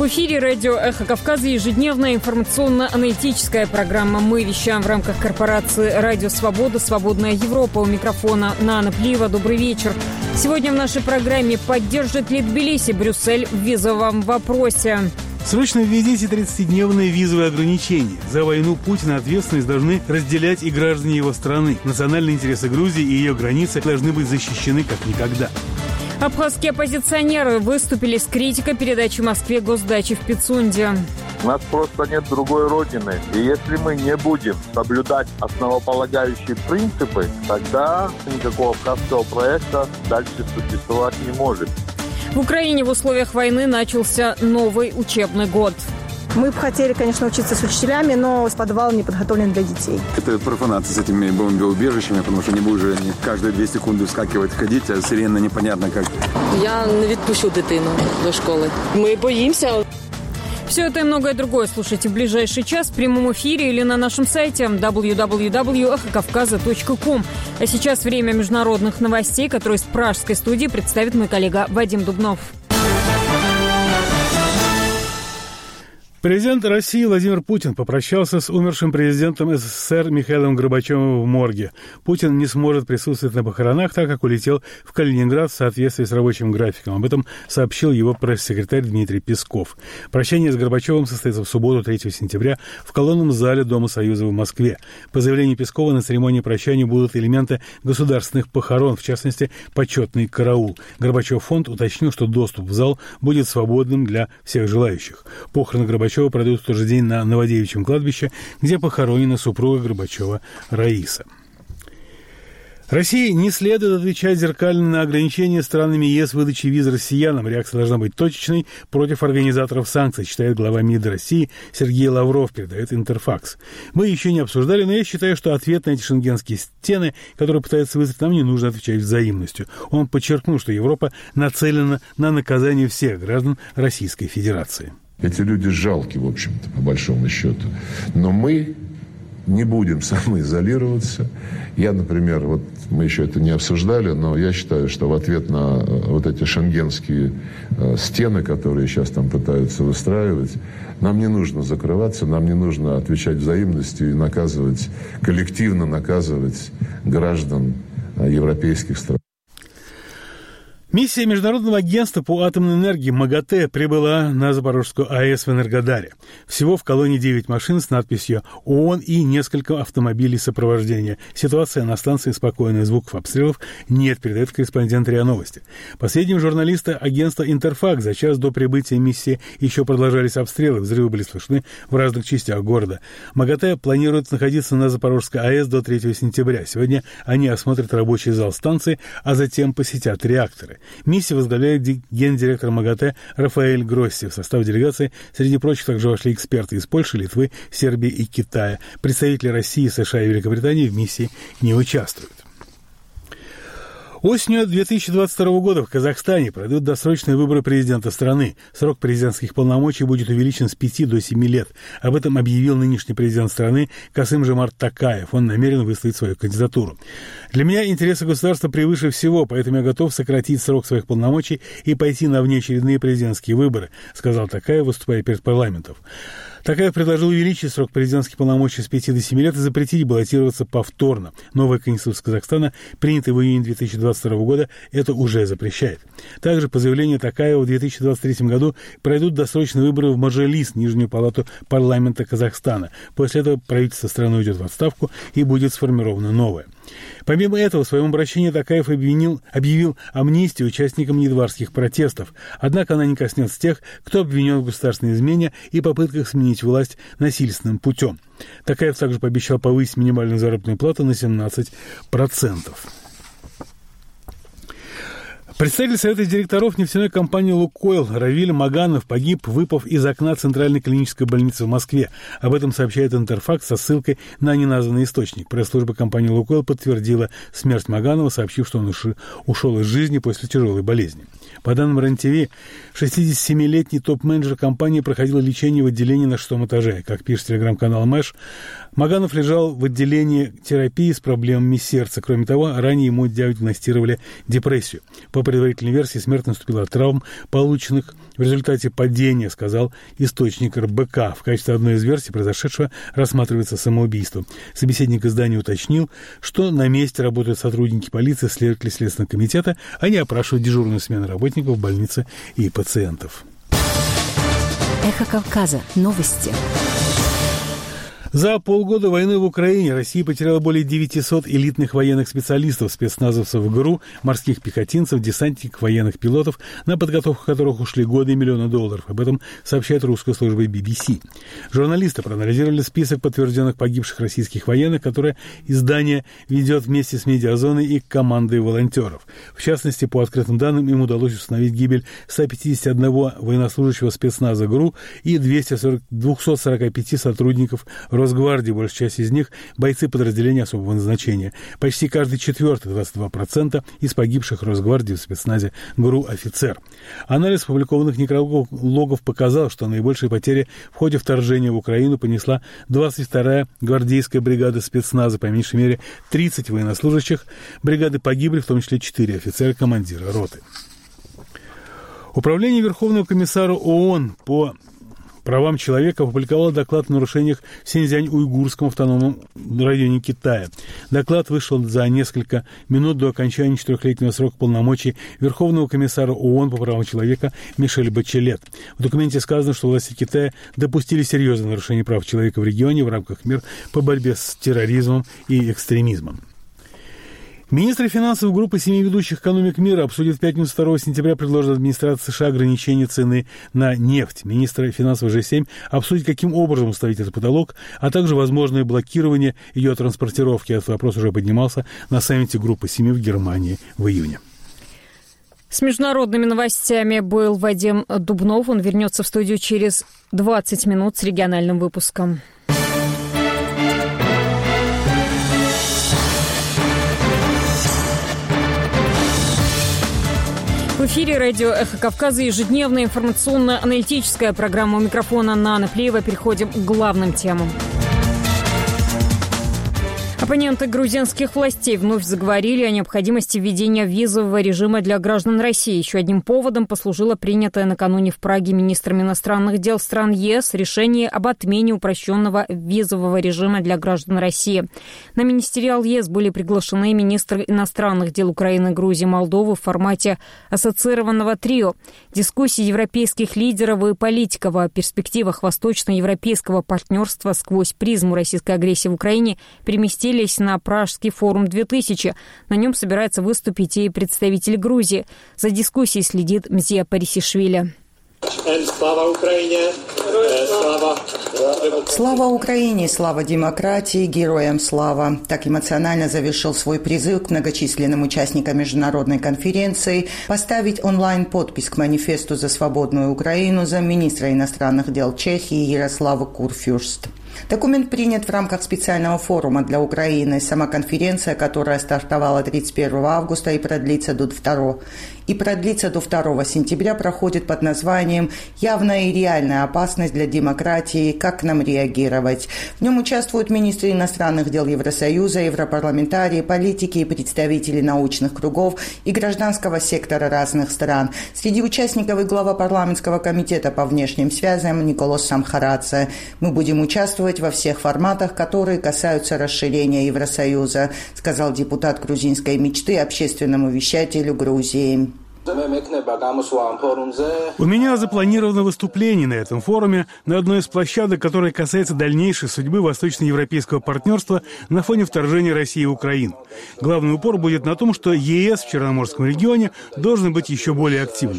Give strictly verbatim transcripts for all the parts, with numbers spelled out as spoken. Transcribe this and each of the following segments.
В эфире радио «Эхо Кавказа» ежедневная информационно-аналитическая программа. Мы вещаем в рамках корпорации «Радио Свобода», «Свободная Европа». У микрофона Нана Плиева. Добрый вечер. Сегодня в нашей программе: поддержит ли Тбилиси Брюссель в визовом вопросе? Срочно введите тридцатидневные визовые ограничения. За войну Путина ответственность должны разделять и граждане его страны. Национальные интересы Грузии и ее границы должны быть защищены как никогда. Абхазские оппозиционеры выступили с критикой передачи Москве госдачи в Пицунде. У нас просто нет другой родины. И если мы не будем соблюдать основополагающие принципы, тогда никакого абхазского проекта дальше существовать не может. В Украине в условиях войны начался новый учебный год. Мы бы хотели, конечно, учиться с учителями, но подвал не подготовлен для детей. Это профанация с этими бомбоубежищами, потому что не будешь же каждые две секунды вскакивать, ходить, а сирена непонятно как. Я не відпущу дитину до школи. Ми боїмося. Все это и многое другое слушайте в ближайший час в прямом эфире или на нашем сайте дабл ю дабл ю дабл ю точка эхо кавказа точка ком. А сейчас время международных новостей, которые из пражской студии представит мой коллега Вадим Дубнов. Президент России Владимир Путин попрощался с умершим президентом СССР Михаилом Горбачевым в морге. Путин не сможет присутствовать на похоронах, так как улетел в Калининград в соответствии с рабочим графиком. Об этом сообщил его пресс-секретарь Дмитрий Песков. Прощание с Горбачевым состоится в субботу, третьего сентября, в колонном зале Дома Союза в Москве. По заявлению Пескова, на церемонии прощания будут элементы государственных похорон, в частности, почетный караул. Горбачев фонд уточнил, что доступ в зал будет свободным для всех желающих. Похороны Горбачева пройдут в тот же день на Новодевичьем кладбище, где похоронена супруга Горбачева Раиса. России не следует отвечать зеркально на ограничения странами ЕС выдачи виз россиянам. Реакция должна быть точечной против организаторов санкций, считает глава МИДа России Сергей Лавров, передает Интерфакс. Мы еще не обсуждали, но я считаю, что ответ на эти шенгенские стены, которые пытаются вызвать, нам не нужно отвечать взаимностью. Он подчеркнул, что Европа нацелена на наказание всех граждан Российской Федерации. Эти люди жалки, в общем-то, по большому счету. Но мы не будем самоизолироваться. Я, например, вот мы еще это не обсуждали, но я считаю, что в ответ на вот эти шенгенские э, стены, которые сейчас там пытаются выстраивать, нам не нужно закрываться, нам не нужно отвечать взаимностью и наказывать, коллективно наказывать граждан э, европейских стран. Миссия Международного агентства по атомной энергии МАГАТЭ прибыла на Запорожскую АЭС в Энергодаре. Всего в колонне девять машин с надписью ООН и несколько автомобилей сопровождения. Ситуация на станции спокойная, звуков обстрелов нет, передает корреспондент РИА Новости. По сведениям журналиста агентства Интерфакс, за час до прибытия миссии еще продолжались обстрелы, взрывы были слышны в разных частях города. МАГАТЭ планирует находиться на Запорожской АЭС до третьего сентября. Сегодня они осмотрят рабочий зал станции, а затем посетят реакторы. Миссию возглавляет гендиректор МАГАТЭ Рафаэль Гросси. В состав делегации, среди прочих, также вошли эксперты из Польши, Литвы, Сербии и Китая. Представители России, США и Великобритании в миссии не участвуют. Осенью две тысячи двадцать второго года в Казахстане пройдут досрочные выборы президента страны. Срок президентских полномочий будет увеличен с пяти до семи лет. Об этом объявил нынешний президент страны Касым-Жомарт Токаев. Он намерен выставить свою кандидатуру. «Для меня интересы государства превыше всего, поэтому я готов сократить срок своих полномочий и пойти на внеочередные президентские выборы», сказал Токаев, выступая перед парламентом. Токаев предложил увеличить срок президентских полномочий с пяти до семи лет и запретить баллотироваться повторно. Новая Конституция Казахстана, принятая в июне две тысячи двадцать второго года, это уже запрещает. Также, по заявлению Токаева, в две тысячи двадцать третьем году пройдут досрочные выборы в Маджелис, Нижнюю палату парламента Казахстана. После этого правительство страны уйдет в отставку и будет сформировано новое. Помимо этого, в своем обращении Токаев обвинил, объявил амнистию участникам январских протестов. Однако она не коснется тех, кто обвинен в государственной измене и попытках сменить власть насильственным путем. Токаев также пообещал повысить минимальную заработную плату на семнадцать процентов. Представитель Совета директоров нефтяной компании «Лукойл» Равиль Маганов погиб, выпав из окна Центральной клинической больницы в Москве. Об этом сообщает Интерфакс со ссылкой на неназванный источник. Пресс-служба компании «Лукойл» подтвердила смерть Маганова, сообщив, что он ушел из жизни после тяжелой болезни. По данным РЕН-ТВ, шестидесятисемилетний топ-менеджер компании проходил лечение в отделении на шестом этаже. Как пишет телеграм-канал «Мэш», Маганов лежал в отделении терапии с проблемами сердца. Кроме того, ранее ему диагностировали депрессию. По предварительной версии смерть наступила от травм, полученных в результате падения, сказал источник эр бэ ка. В качестве одной из версий произошедшего рассматривается самоубийство. Собеседник издания уточнил, что на месте работают сотрудники полиции, следователи Следственного комитета. Они опрашивают дежурную смену работников больницы и пациентов. Эхо Кавказа. Новости. За полгода войны в Украине Россия потеряла более девятисот элитных военных специалистов, спецназовцев ГРУ, морских пехотинцев, десантников, военных пилотов, на подготовку которых ушли годы и миллионы долларов. Об этом сообщает русская служба би би си. Журналисты проанализировали список подтвержденных погибших российских военных, которые издание ведет вместе с медиазоной и командой волонтеров. В частности, по открытым данным, им удалось установить гибель ста пятидесяти одного военнослужащего спецназа ГРУ и двухсот сорока пяти сотрудников Росгвардии, большая часть из них – бойцы подразделения особого назначения. Почти каждый четвертый, двадцать два процента, из погибших Росгвардии в спецназе ГРУ офицер. Анализ опубликованных некрологов показал, что наибольшие потери в ходе вторжения в Украину понесла двадцать вторая гвардейская бригада спецназа, по меньшей мере тридцать военнослужащих бригады погибли, в том числе четыре офицера-командира роты. Управление Верховного комиссара ООН по правам человека опубликовал доклад о нарушениях в Синьцзянь-Уйгурском автономном районе Китая. Доклад вышел за несколько минут до окончания четырехлетнего срока полномочий Верховного комиссара ООН по правам человека Мишель Бачелет. В документе сказано, что власти Китая допустили серьезные нарушения прав человека в регионе в рамках мер по борьбе с терроризмом и экстремизмом. Министры финансов группы семи ведущих экономик мира обсудят в пятницу второго сентября предложенное администрации США ограничение цены на нефть. Министры финансов джи семь обсудят, каким образом установить этот потолок, а также возможное блокирование ее транспортировки. Этот вопрос уже поднимался на саммите группы семи в Германии в июне. С международными новостями был Вадим Дубнов. Он вернется в студию через двадцать минут с региональным выпуском. В эфире радио «Эхо Кавказа», ежедневная информационно-аналитическая программа. У микрофона Нана Плиева. Переходим к главным темам. Оппоненты грузинских властей вновь заговорили о необходимости введения визового режима для граждан России. Еще одним поводом послужило принятое накануне в Праге министрами иностранных дел стран ЕС решение об отмене упрощенного визового режима для граждан России. На министериал ЕС были приглашены министры иностранных дел Украины, Грузии, Молдовы в формате ассоциированного трио. Дискуссии европейских лидеров и политиков о перспективах восточноевропейского партнерства сквозь призму российской агрессии в Украине переместили на Пражский форум две тысячи. На нем собирается выступить и представитель Грузии. За дискуссией следит Мзия Парисишвили. Слава Украине! Слава! Слава Украине! Слава демократии! Героям слава! Так эмоционально завершил свой призыв к многочисленным участникам международной конференции поставить онлайн-подпись к манифесту за свободную Украину замминистра иностранных дел Чехии Ярослава Курфюрст. Документ принят в рамках специального форума для Украины. Сама конференция, которая стартовала тридцать первого августа и продлится до второго, и продлится до второго сентября, проходит под названием «Явная и реальная опасность для демократии. Как нам реагировать?». В нем участвуют министры иностранных дел Евросоюза, европарламентарии, политики и представители научных кругов и гражданского сектора разных стран. Среди участников и глава парламентского комитета по внешним связям Николос Самхарадзе. Мы будем участвовать во всех форматах, которые касаются расширения Евросоюза, сказал депутат грузинской мечты общественному вещателю Грузии. У меня запланировано выступление на этом форуме на одной из площадок, которая касается дальнейшей судьбы восточноевропейского партнерства на фоне вторжения России в Украину. Главный упор будет на том, что ЕС в Черноморском регионе должен быть еще более активным.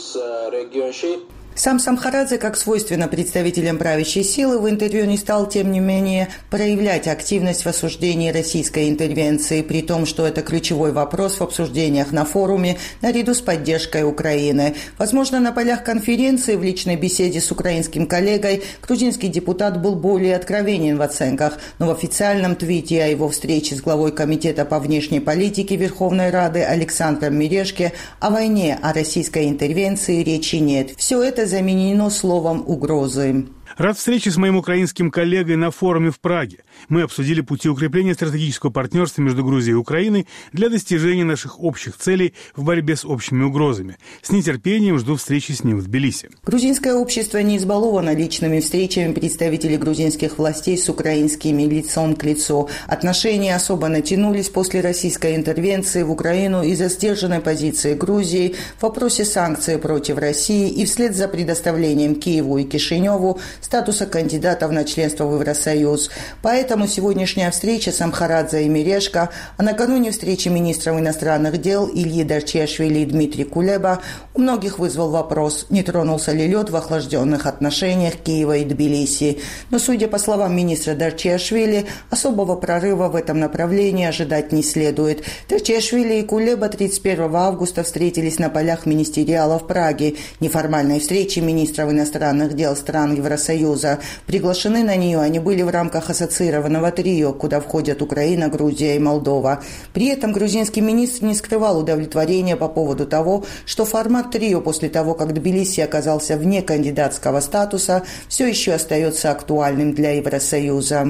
Сам Самхарадзе, как свойственно представителям правящей силы, в интервью не стал, тем не менее, проявлять активность в осуждении российской интервенции, при том, что это ключевой вопрос в обсуждениях на форуме наряду с поддержкой Украины. Возможно, на полях конференции в личной беседе с украинским коллегой грузинский депутат был более откровенен в оценках, но в официальном твите о его встрече с главой Комитета по внешней политике Верховной Рады Александром Мережке о войне, о российской интервенции речи нет. Все это заменено словом «угрозы». Рад встрече с моим украинским коллегой на форуме в Праге. Мы обсудили пути укрепления стратегического партнерства между Грузией и Украиной для достижения наших общих целей в борьбе с общими угрозами. С нетерпением жду встречи с ним в Тбилиси. Грузинское общество не избаловано личными встречами представителей грузинских властей с украинскими лицом к лицу. Отношения особо натянулись после российской интервенции в Украину из-за сдержанной позиции Грузии в вопросе санкций против России и вслед за предоставлением Киеву и Кишиневу статуса кандидатов на членство в Евросоюз. Поэтому сегодняшняя встреча с Амхарадзе и Мирешко, а накануне встречи министров иностранных дел Ильи Дарчиашвили и Дмитрия Кулеба у многих вызвал вопрос, не тронулся ли лед в охлажденных отношениях Киева и Тбилиси. Но, судя по словам министра Дарчиашвили, особого прорыва в этом направлении ожидать не следует. Дарчиашвили и Кулеба тридцать первого августа встретились на полях министериала в Праге. Неформальной встречи министров иностранных дел стран Евросоюза. Приглашены на нее они были в рамках ассоциированного трио, куда входят Украина, Грузия и Молдова. При этом грузинский министр не скрывал удовлетворения по поводу того, что формат трио после того, как Тбилиси оказался вне кандидатского статуса, все еще остается актуальным для Евросоюза.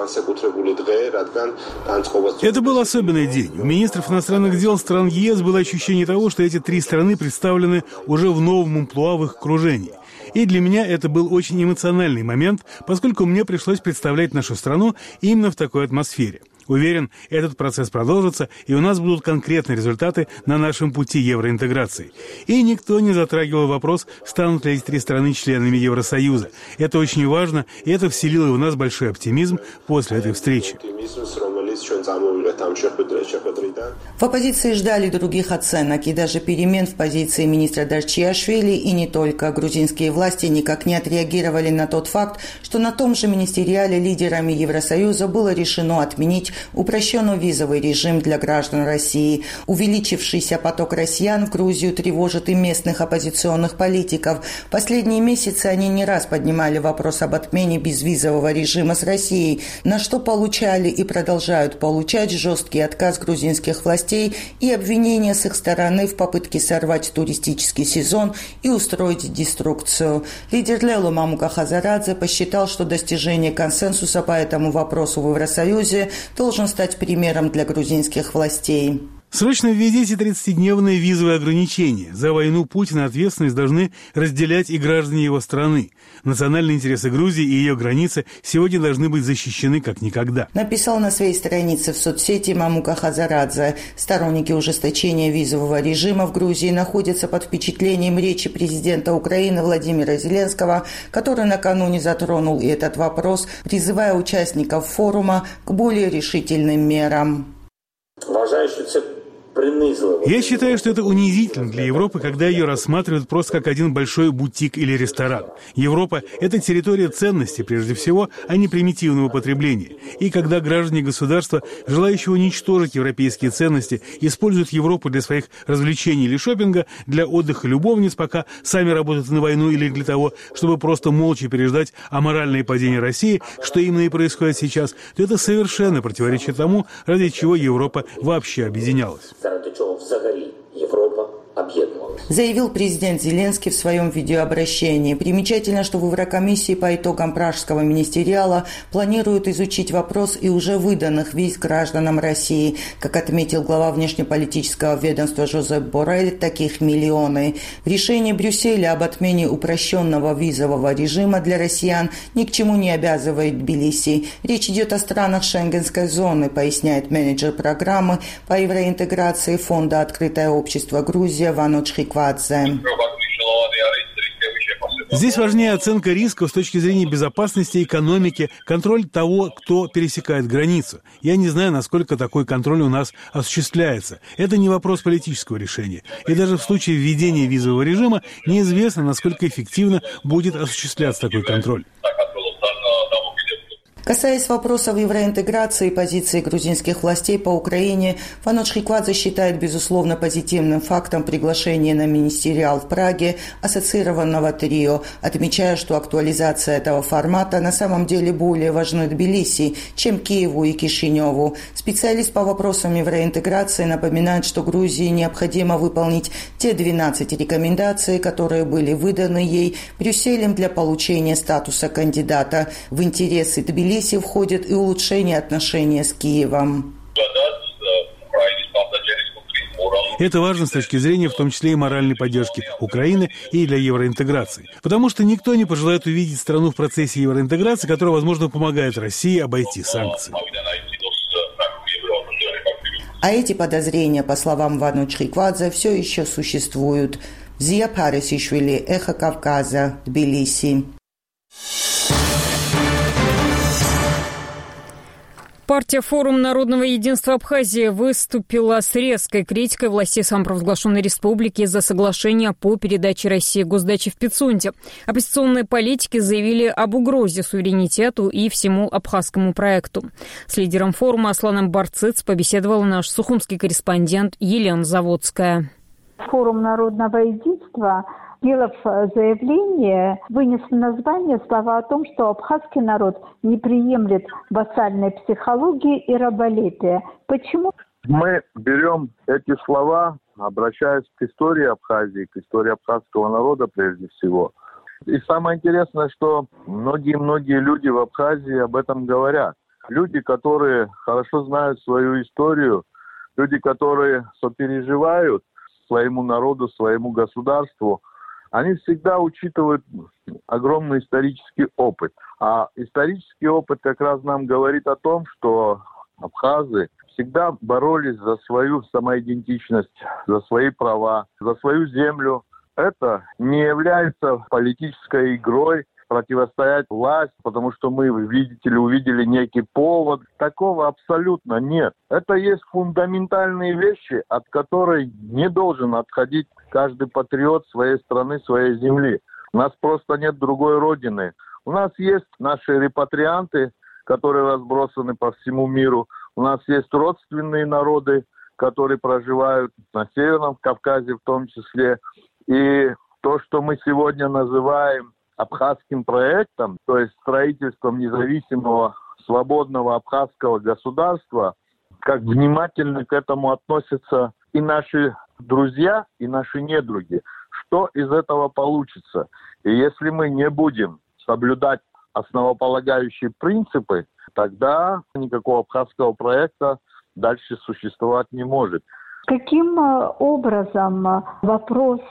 Это был особенный день. У министров иностранных дел стран ЕС было ощущение того, что эти три страны представлены уже в новом амплуа в их окружении. И для меня это был очень эмоциональный момент, поскольку мне пришлось представлять нашу страну именно в такой атмосфере. Уверен, этот процесс продолжится, и у нас будут конкретные результаты на нашем пути евроинтеграции. И никто не затрагивал вопрос, станут ли эти три страны членами Евросоюза. Это очень важно, и это вселило в нас большой оптимизм после этой встречи. В оппозиции ждали других оценок и даже перемен в позиции министра Дарчиашвили, и не только. Грузинские власти никак не отреагировали на тот факт, что на том же министериале лидерами Евросоюза было решено отменить упрощенный визовый режим для граждан России. Увеличившийся поток россиян в Грузию тревожит и местных оппозиционных политиков. В последние месяцы они не раз поднимали вопрос об отмене безвизового режима с Россией, на что получали и продолжают получать жесткий отказ грузинских властей и обвинения с их стороны в попытке сорвать туристический сезон и устроить деструкцию. Лидер Лелу Мамука Хазарадзе посчитал, что достижение консенсуса по этому вопросу в Евросоюзе должен стать примером для грузинских властей. Срочно введите тридцатидневные визовые ограничения. За войну Путина ответственность должны разделять и граждане его страны. Национальные интересы Грузии и ее границы сегодня должны быть защищены как никогда. Написал на своей странице в соцсети Мамука Хазарадзе. Сторонники ужесточения визового режима в Грузии находятся под впечатлением речи президента Украины Владимира Зеленского, который накануне затронул и этот вопрос, призывая участников форума к более решительным мерам. Я считаю, что это унизительно для Европы, когда ее рассматривают просто как один большой бутик или ресторан. Европа – это территория ценностей, прежде всего, а не примитивного потребления. И когда граждане государства, желающие уничтожить европейские ценности, используют Европу для своих развлечений или шопинга, для отдыха любовниц, пока сами работают на войну или для того, чтобы просто молча переждать аморальное падение России, что именно и происходит сейчас, то это совершенно противоречит тому, ради чего Европа вообще объединялась. Заявил президент Зеленский в своем видеообращении. Примечательно, что в Еврокомиссии по итогам пражского министериала планируют изучить вопрос и уже выданных виз гражданам России. Как отметил глава внешнеполитического ведомства Жозеп Боррель, таких миллионы. В решении Брюсселя об отмене упрощенного визового режима для россиян ни к чему не обязывает Тбилиси. Речь идет о странах Шенгенской зоны, поясняет менеджер программы по евроинтеграции Фонда «Открытое общество Грузия» Вануч Хиквадзе. Здесь важнее оценка рисков с точки зрения безопасности, экономики, контроль того, кто пересекает границу. Я не знаю, насколько такой контроль у нас осуществляется. Это не вопрос политического решения. И даже в случае введения визового режима неизвестно, насколько эффективно будет осуществляться такой контроль. Касаясь вопросов евроинтеграции и позиции грузинских властей по Украине, Фанот Шриквадзе считает безусловно позитивным фактом приглашения на министериал в Праге ассоциированного трио, отмечая, что актуализация этого формата на самом деле более важна Тбилиси, чем Киеву и Кишиневу. Специалист по вопросам евроинтеграции напоминает, что Грузии необходимо выполнить те двенадцать рекомендаций, которые были выданы ей Брюсселем для получения статуса кандидата. В интересы Тбилиси входит и улучшение отношений с Киевом. Это важно с точки зрения в том числе и моральной поддержки Украины и для евроинтеграции. Потому что никто не пожелает увидеть страну в процессе евроинтеграции, которая, возможно, помогает России обойти санкции. А эти подозрения, по словам Фанот Шриквадзе, все еще существуют. Зия Парисишвили, Эхо Кавказа, Тбилиси. Партия «Форум народного единства Абхазии» выступила с резкой критикой властей самопровозглашенной республики из-за соглашения по передаче России госдачи в Пицунде. Оппозиционные политики заявили об угрозе суверенитету и всему абхазскому проекту. С лидером форума Асланом Барциц побеседовал наш сухумский корреспондент Елена Заводская. Форум народного единства, сделав заявление, вынес название слова о том, что абхазский народ не приемлет вассальной психологии и раболепия. Почему? Мы берем эти слова, обращаясь к истории Абхазии, к истории абхазского народа прежде всего. И самое интересное, что многие-многие люди в Абхазии об этом говорят. Люди, которые хорошо знают свою историю, люди, которые сопереживают своему народу, своему государству, они всегда учитывают огромный исторический опыт. А исторический опыт как раз нам говорит о том, что абхазы всегда боролись за свою самоидентичность, за свои права, за свою землю. Это не является политической игрой, противостоять власти, потому что мы, видите ли, увидели некий повод. Такого абсолютно нет. Это есть фундаментальные вещи, от которой не должен отходить каждый патриот своей страны, своей земли. У нас просто нет другой родины. У нас есть наши репатрианты, которые разбросаны по всему миру. У нас есть родственные народы, которые проживают на Северном Кавказе в том числе. И то, что мы сегодня называем абхазским проектом, то есть строительством независимого, свободного абхазского государства, как внимательно к этому относятся и наши друзья, и наши недруги. Что из этого получится? И если мы не будем соблюдать основополагающие принципы, тогда никакого абхазского проекта дальше существовать не может. Каким образом вопрос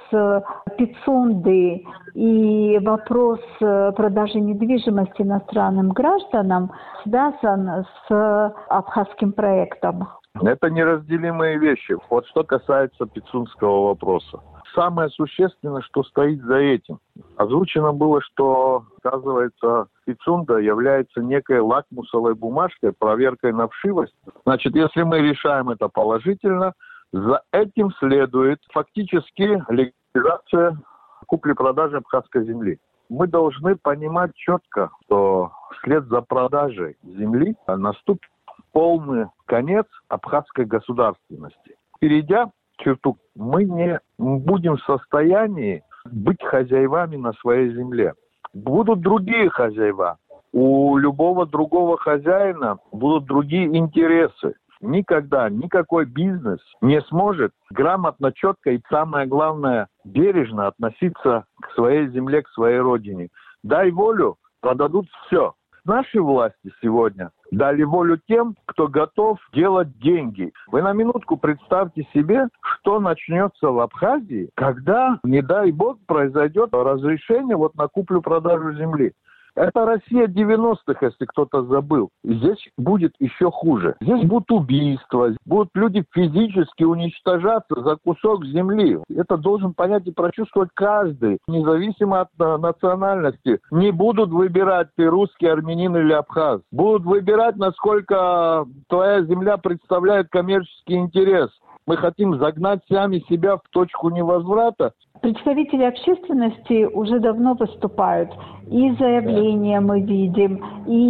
Пицунды и вопрос продажи недвижимости иностранным гражданам связан с абхазским проектом? Это неразделимые вещи. Вот что касается пицунского вопроса. Самое существенное, что стоит за этим. Озвучено было, что, оказывается, Пицунда является некой лакмусовой бумажкой, проверкой на вшивость. Значит, если мы решаем это положительно, за этим следует фактически легализация купли-продажи абхазской земли. Мы должны понимать четко, что вслед за продажей земли наступит полный конец абхазской государственности. Перейдя черту, мы не будем в состоянии быть хозяевами на своей земле. Будут другие хозяева. У любого другого хозяина будут другие интересы. Никогда никакой бизнес не сможет грамотно, четко и, самое главное, бережно относиться к своей земле, к своей родине. Дай волю, продадут все. Наши власти сегодня дали волю тем, кто готов делать деньги. Вы на минутку представьте себе, что начнется в Абхазии, когда, не дай бог, произойдет разрешение вот на куплю-продажу земли. Это Россия девяностых, если кто-то забыл. Здесь будет еще хуже. Здесь будут убийства, будут люди физически уничтожаться за кусок земли. Это должен понять и прочувствовать каждый, независимо от национальности. Не будут выбирать, ты русский, армянин или абхаз. Будут выбирать, насколько твоя земля представляет коммерческий интерес. Мы хотим загнать сами себя в точку невозврата. Представители общественности уже давно выступают. И заявления мы видим,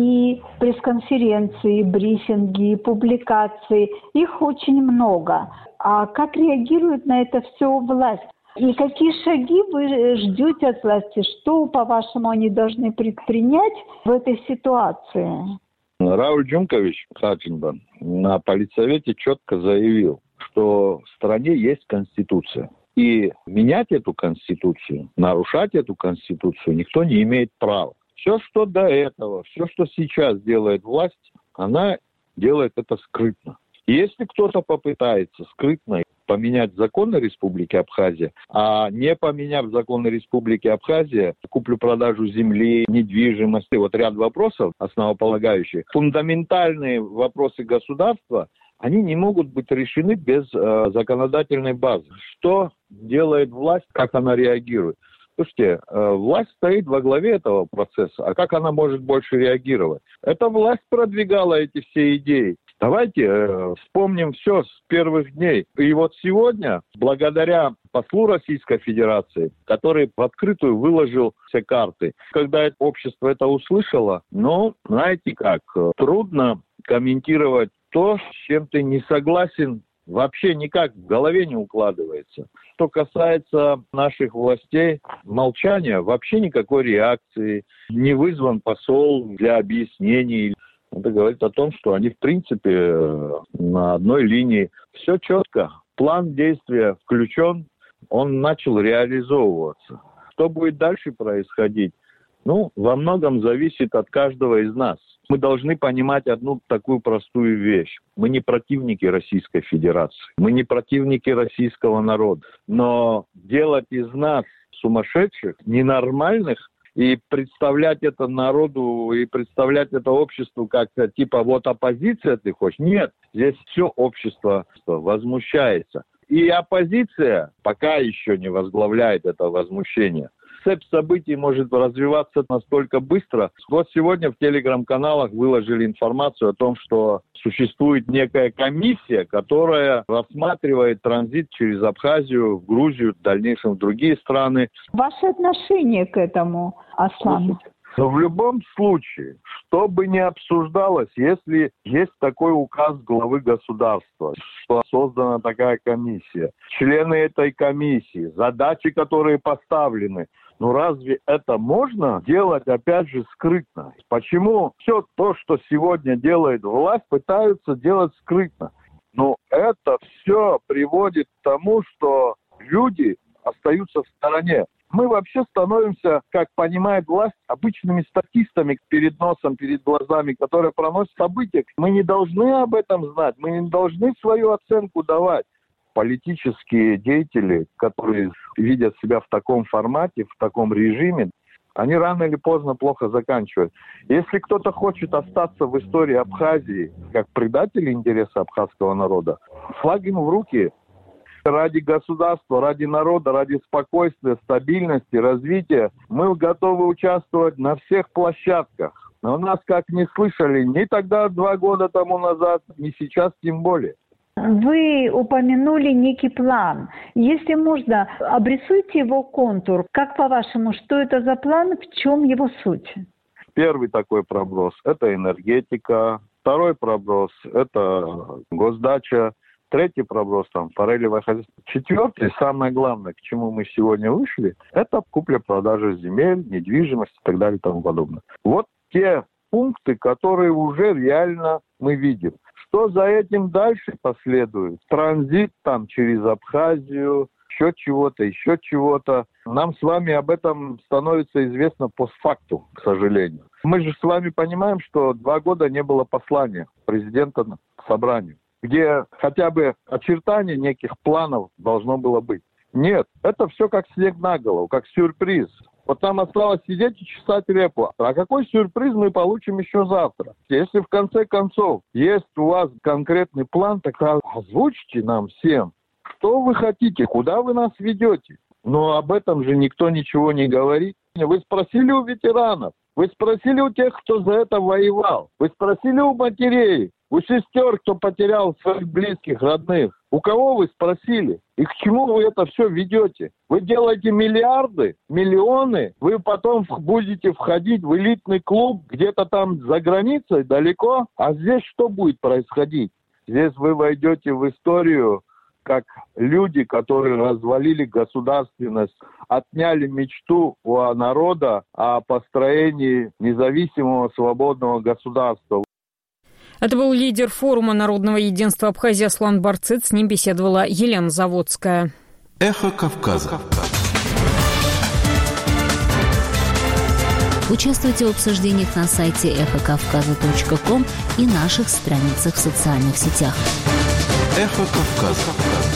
и пресс-конференции, и брифинги, и публикации. Их очень много. А как реагирует на это все власть? И какие шаги вы ждете от власти? Что, по-вашему, они должны предпринять в этой ситуации? Рауль Джункович Хачинбан на политсовете четко заявил, что в стране есть Конституция. И менять эту Конституцию, нарушать эту Конституцию никто не имеет права. Все, что до этого, все, что сейчас делает власть, она делает это скрытно. И если кто-то попытается скрытно поменять законы Республики Абхазия, а не поменяв законы Республики Абхазия, куплю-продажу земли, недвижимости, вот ряд вопросов основополагающих, фундаментальные вопросы государства, они не могут быть решены без э, законодательной базы. Что делает власть, как она реагирует? Слушайте, э, власть стоит во главе этого процесса, а как она может больше реагировать? Эта власть продвигала эти все идеи. Давайте э, вспомним все с первых дней. И вот сегодня, благодаря послу Российской Федерации, который в открытую выложил все карты, когда общество это услышало, ну, знаете как, трудно комментировать то, с чем ты не согласен, вообще никак в голове не укладывается. Что касается наших властей, молчание, вообще никакой реакции, не вызван посол для объяснений. Это говорит о том, что они, в принципе, на одной линии. Все четко. План действия включен, он начал реализовываться. Что будет дальше происходить? Ну, во многом зависит от каждого из нас. Мы должны понимать одну такую простую вещь. Мы не противники Российской Федерации. Мы не противники российского народа. Но делать из нас сумасшедших, ненормальных, и представлять это народу, и представлять это обществу как типа вот оппозиция ты хочешь. Нет, здесь все общество возмущается. И оппозиция пока еще не возглавляет это возмущение. Цепь событий может развиваться настолько быстро. Вот сегодня в телеграм-каналах выложили информацию о том, что существует некая комиссия, которая рассматривает транзит через Абхазию в Грузию, в дальнейшем в другие страны. Ваше отношение к этому, Аслан? Но в любом случае, что бы ни обсуждалось, если есть такой указ главы государства, что создана такая комиссия, члены этой комиссии, задачи, которые поставлены, ну разве это можно делать, опять же, скрытно? Почему все то, что сегодня делает власть, пытаются делать скрытно? Но это все приводит к тому, что люди остаются в стороне. Мы вообще становимся, как понимает власть, обычными статистами перед носом, перед глазами, которые проносят события. Мы не должны об этом знать, мы не должны свою оценку давать. Политические деятели, которые видят себя в таком формате, в таком режиме, они рано или поздно плохо заканчивают. Если кто-то хочет остаться в истории Абхазии как предатель интереса абхазского народа, флаг им в руки. Ради государства, ради народа, ради спокойствия, стабильности, развития мы готовы участвовать на всех площадках. Но нас как не слышали ни тогда, два года тому назад, ни сейчас, тем более. Вы упомянули некий план. Если можно, обрисуйте его контур. Как по-вашему, что это за план, в чем его суть? Первый такой проброс – это энергетика. Второй проброс – это госдача. Третий проброс там форелевое хозяйство. Четвертый, самое главное, к чему мы сегодня вышли, это купля-продажа земель, недвижимость и так далее и тому подобное. Вот те пункты, которые уже реально мы видим. Что за этим дальше последует? Транзит там через Абхазию, еще чего-то, еще чего-то. Нам с вами об этом становится известно постфактум, к сожалению. Мы же с вами понимаем, что два года не было послания президента к собранию, где хотя бы очертания неких планов должно было быть. Нет, это все как снег на голову, как сюрприз. Вот нам осталось сидеть и чесать репу. А какой сюрприз мы получим еще завтра? Если в конце концов есть у вас конкретный план, так озвучьте нам всем, что вы хотите, куда вы нас ведете. Но об этом же никто ничего не говорит. Вы спросили у ветеранов, вы спросили у тех, кто за это воевал, вы спросили у матерей, У сестер, кто потерял своих близких, родных? У кого вы спросили? И к чему вы это все ведете? Вы делаете миллиарды, миллионы, вы потом будете входить в элитный клуб где-то там за границей, далеко. А здесь что будет происходить? Здесь вы войдете в историю как люди, которые развалили государственность, отняли мечту у народа о построении независимого свободного государства. Это был лидер форума народного единства Абхазии Аслан Барцыц. С ним беседовала Елена Заводская. Эхо Кавказа. Участвуйте в обсуждениях на сайте эхо кавказа точка ком и наших страницах в социальных сетях. Эхо Кавказа.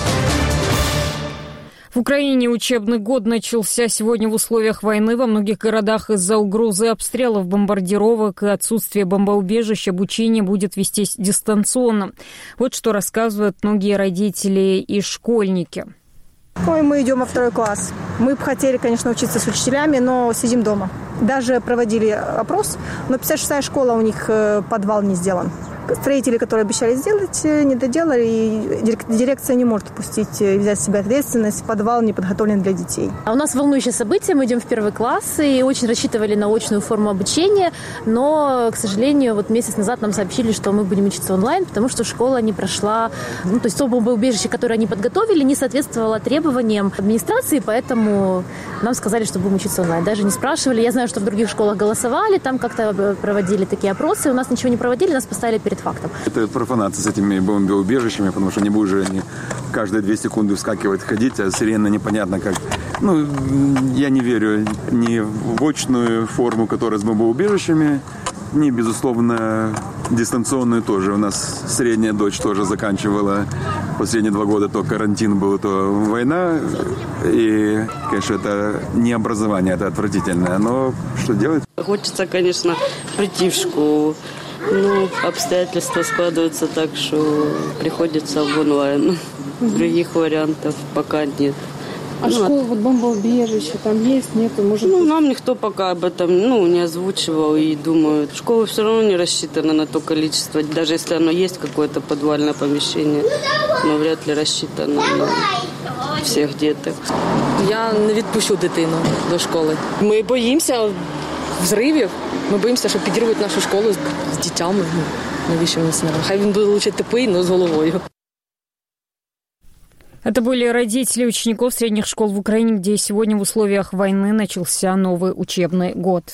В Украине учебный год начался сегодня в условиях войны. Во многих городах из-за угрозы обстрелов, бомбардировок и отсутствия бомбоубежищ обучение будет вестись дистанционно. Вот что рассказывают многие родители и школьники. Ой, мы идем во второй класс. Мы бы хотели, конечно, учиться с учителями, но сидим дома. Даже проводили опрос, но пятьдесят шестая школа, у них подвал не сделан. Строители, которые обещали сделать, не доделали, и дирекция не может пустить и взять с себя ответственность. Подвал не подготовлен для детей. А у нас волнующее событие. Мы идем в первый класс и очень рассчитывали на очную форму обучения, но, к сожалению, вот месяц назад нам сообщили, что мы будем учиться онлайн, потому что школа не прошла, ну, то есть то бомбоубежище, которое они подготовили, не соответствовало требованиям администрации, поэтому нам сказали, что будем учиться онлайн. Даже не спрашивали. Я знаю, что в других школах голосовали, там как-то проводили такие опросы. У нас ничего не проводили, нас поставили перед фактом. Это профанация с этими бомбоубежищами, потому что не будешь же они каждые две секунды вскакивать, ходить, а сирена непонятно как. Ну, я не верю ни в очную форму, которая с бомбоубежищами, ни, безусловно, дистанционную тоже. У нас средняя дочь тоже заканчивала последние два года, то карантин был, то война. И, конечно, это не образование, это отвратительное. Но что делать? Хочется, конечно, прийти в школу. Ну, обстоятельства складываются так, что приходится в онлайн. Других вариантов пока нет. А ну, школа, вот бомбоубежище, там есть, нету, может Ну, быть? нам никто пока об этом ну, не озвучивал и думаю, школа все равно не рассчитана на то количество, даже если оно есть какое-то подвальное помещение, но вряд ли рассчитано на всех деток. Я не відпущу дитину до школи. Ми боїмося взривів, ми боїмося, що підірвуть нашу школу з дітьми. Ну, навіщо вони це робить? Хай він буде лучше тупий, але з головою. Это были родители учеников средних школ в Украине, где сегодня в условиях войны начался новый учебный год.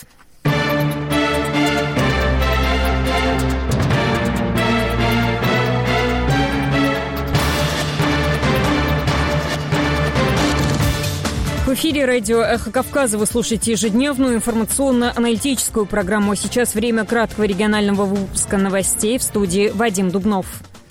В эфире радио «Эхо Кавказа». Вы слушаете ежедневную информационно-аналитическую программу. А сейчас время краткого регионального выпуска новостей. В студии Вадим Дубнов.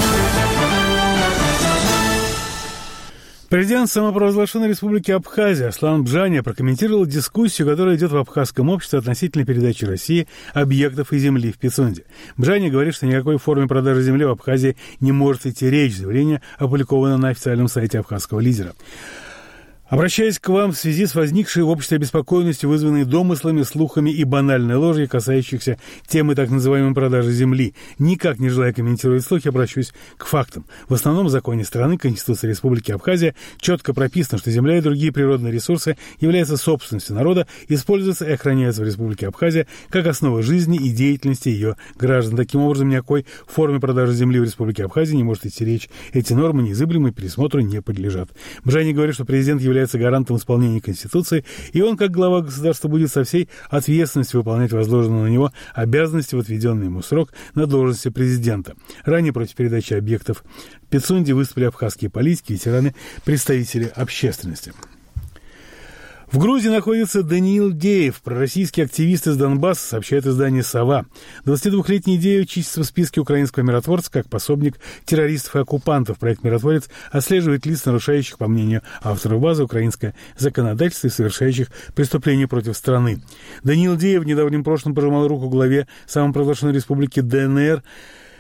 Президент самопровозглашенной республики Абхазия Аслан Бжаня прокомментировал дискуссию, которая идет в абхазском обществе относительно передачи России объектов и земли в Пицунде. Бжаня говорит, что ни о какой форме продажи земли в Абхазии не может идти речь. Заявление опубликовано на официальном сайте абхазского лидера. Обращаясь к вам в связи с возникшей в обществе обеспокоенностью, вызванной домыслами, слухами и банальной ложью, касающихся темы так называемой продажи земли, никак не желая комментировать слухи, обращусь к фактам. В основном в законе страны, Конституции Республики Абхазия, четко прописано, что земля и другие природные ресурсы являются собственностью народа, используются и охраняются в Республике Абхазия как основа жизни и деятельности ее граждан. Таким образом, ни о какой форме продажи земли в Республике Абхазия не может идти речь. Эти нормы неизыблемы, пересмотру не подлежат. Бжаня говорит, что президент является является гарантом исполнения Конституции, и он, как глава государства, будет со всей ответственностью выполнять возложенные на него обязанности в отведенный ему срок на должности президента. Ранее против передачи объектов в Пицунде выступили абхазские политики, ветераны, представители общественности. В Грузии находится Даниил Деев, пророссийский активист из Донбасса, сообщает издание «Сова». двадцатидвухлетний Деев числится в списке украинского миротворца как пособник террористов и оккупантов. Проект «Миротворец» отслеживает лиц, нарушающих, по мнению авторов базы, украинское законодательство и совершающих преступления против страны. Даниил Деев в недавнем прошлом пожимал руку главе самопровозглашенной республики ДНР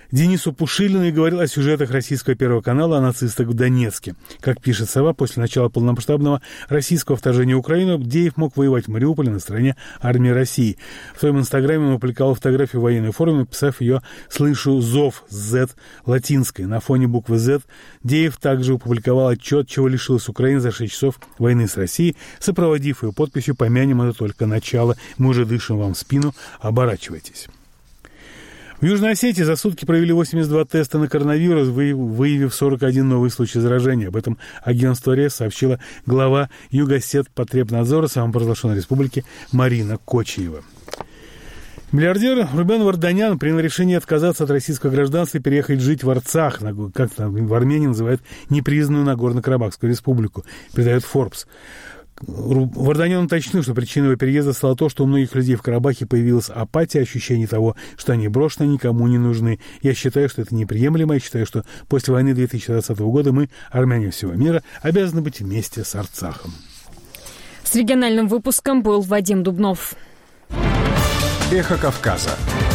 Денису Пушилину и говорил о сюжетах российского Первого канала о нацистах в Донецке. Как пишет «Сова», после начала полномасштабного российского вторжения в Украину Деев мог воевать в Мариуполе на стороне армии России. В своем инстаграме он опубликовал фотографию в военной форме, написав ее «Слышу зов Z» латинской. На фоне буквы Z Деев также опубликовал отчет, чего лишилась Украина за шесть часов войны с Россией, сопроводив ее подписью «Помянем, это только начало, мы уже дышим вам в спину, оборачивайтесь». В Южной Осетии за сутки провели восемьдесят два теста на коронавирус, выявив сорок один новый случай заражения. Об этом агентство РИА сообщила глава Югосетпотребнадзора самопровозглашенной республики Марина Кочиева. Миллиардер Рубен Варданян принял решение отказаться от российского гражданства и переехать жить в Арцах, как в Армении называют непризнанную Нагорно-Карабахскую республику, передает Forbes. Варданян уточнил, что причиной его переезда стало то, что у многих людей в Карабахе появилась апатия, ощущение того, что они брошены, никому не нужны. Я считаю, что это неприемлемо. Я считаю, что после войны две тысячи двадцатого года мы, армяне всего мира, обязаны быть вместе с Арцахом. С региональным выпуском был Вадим Дубнов. Эхо Кавказа.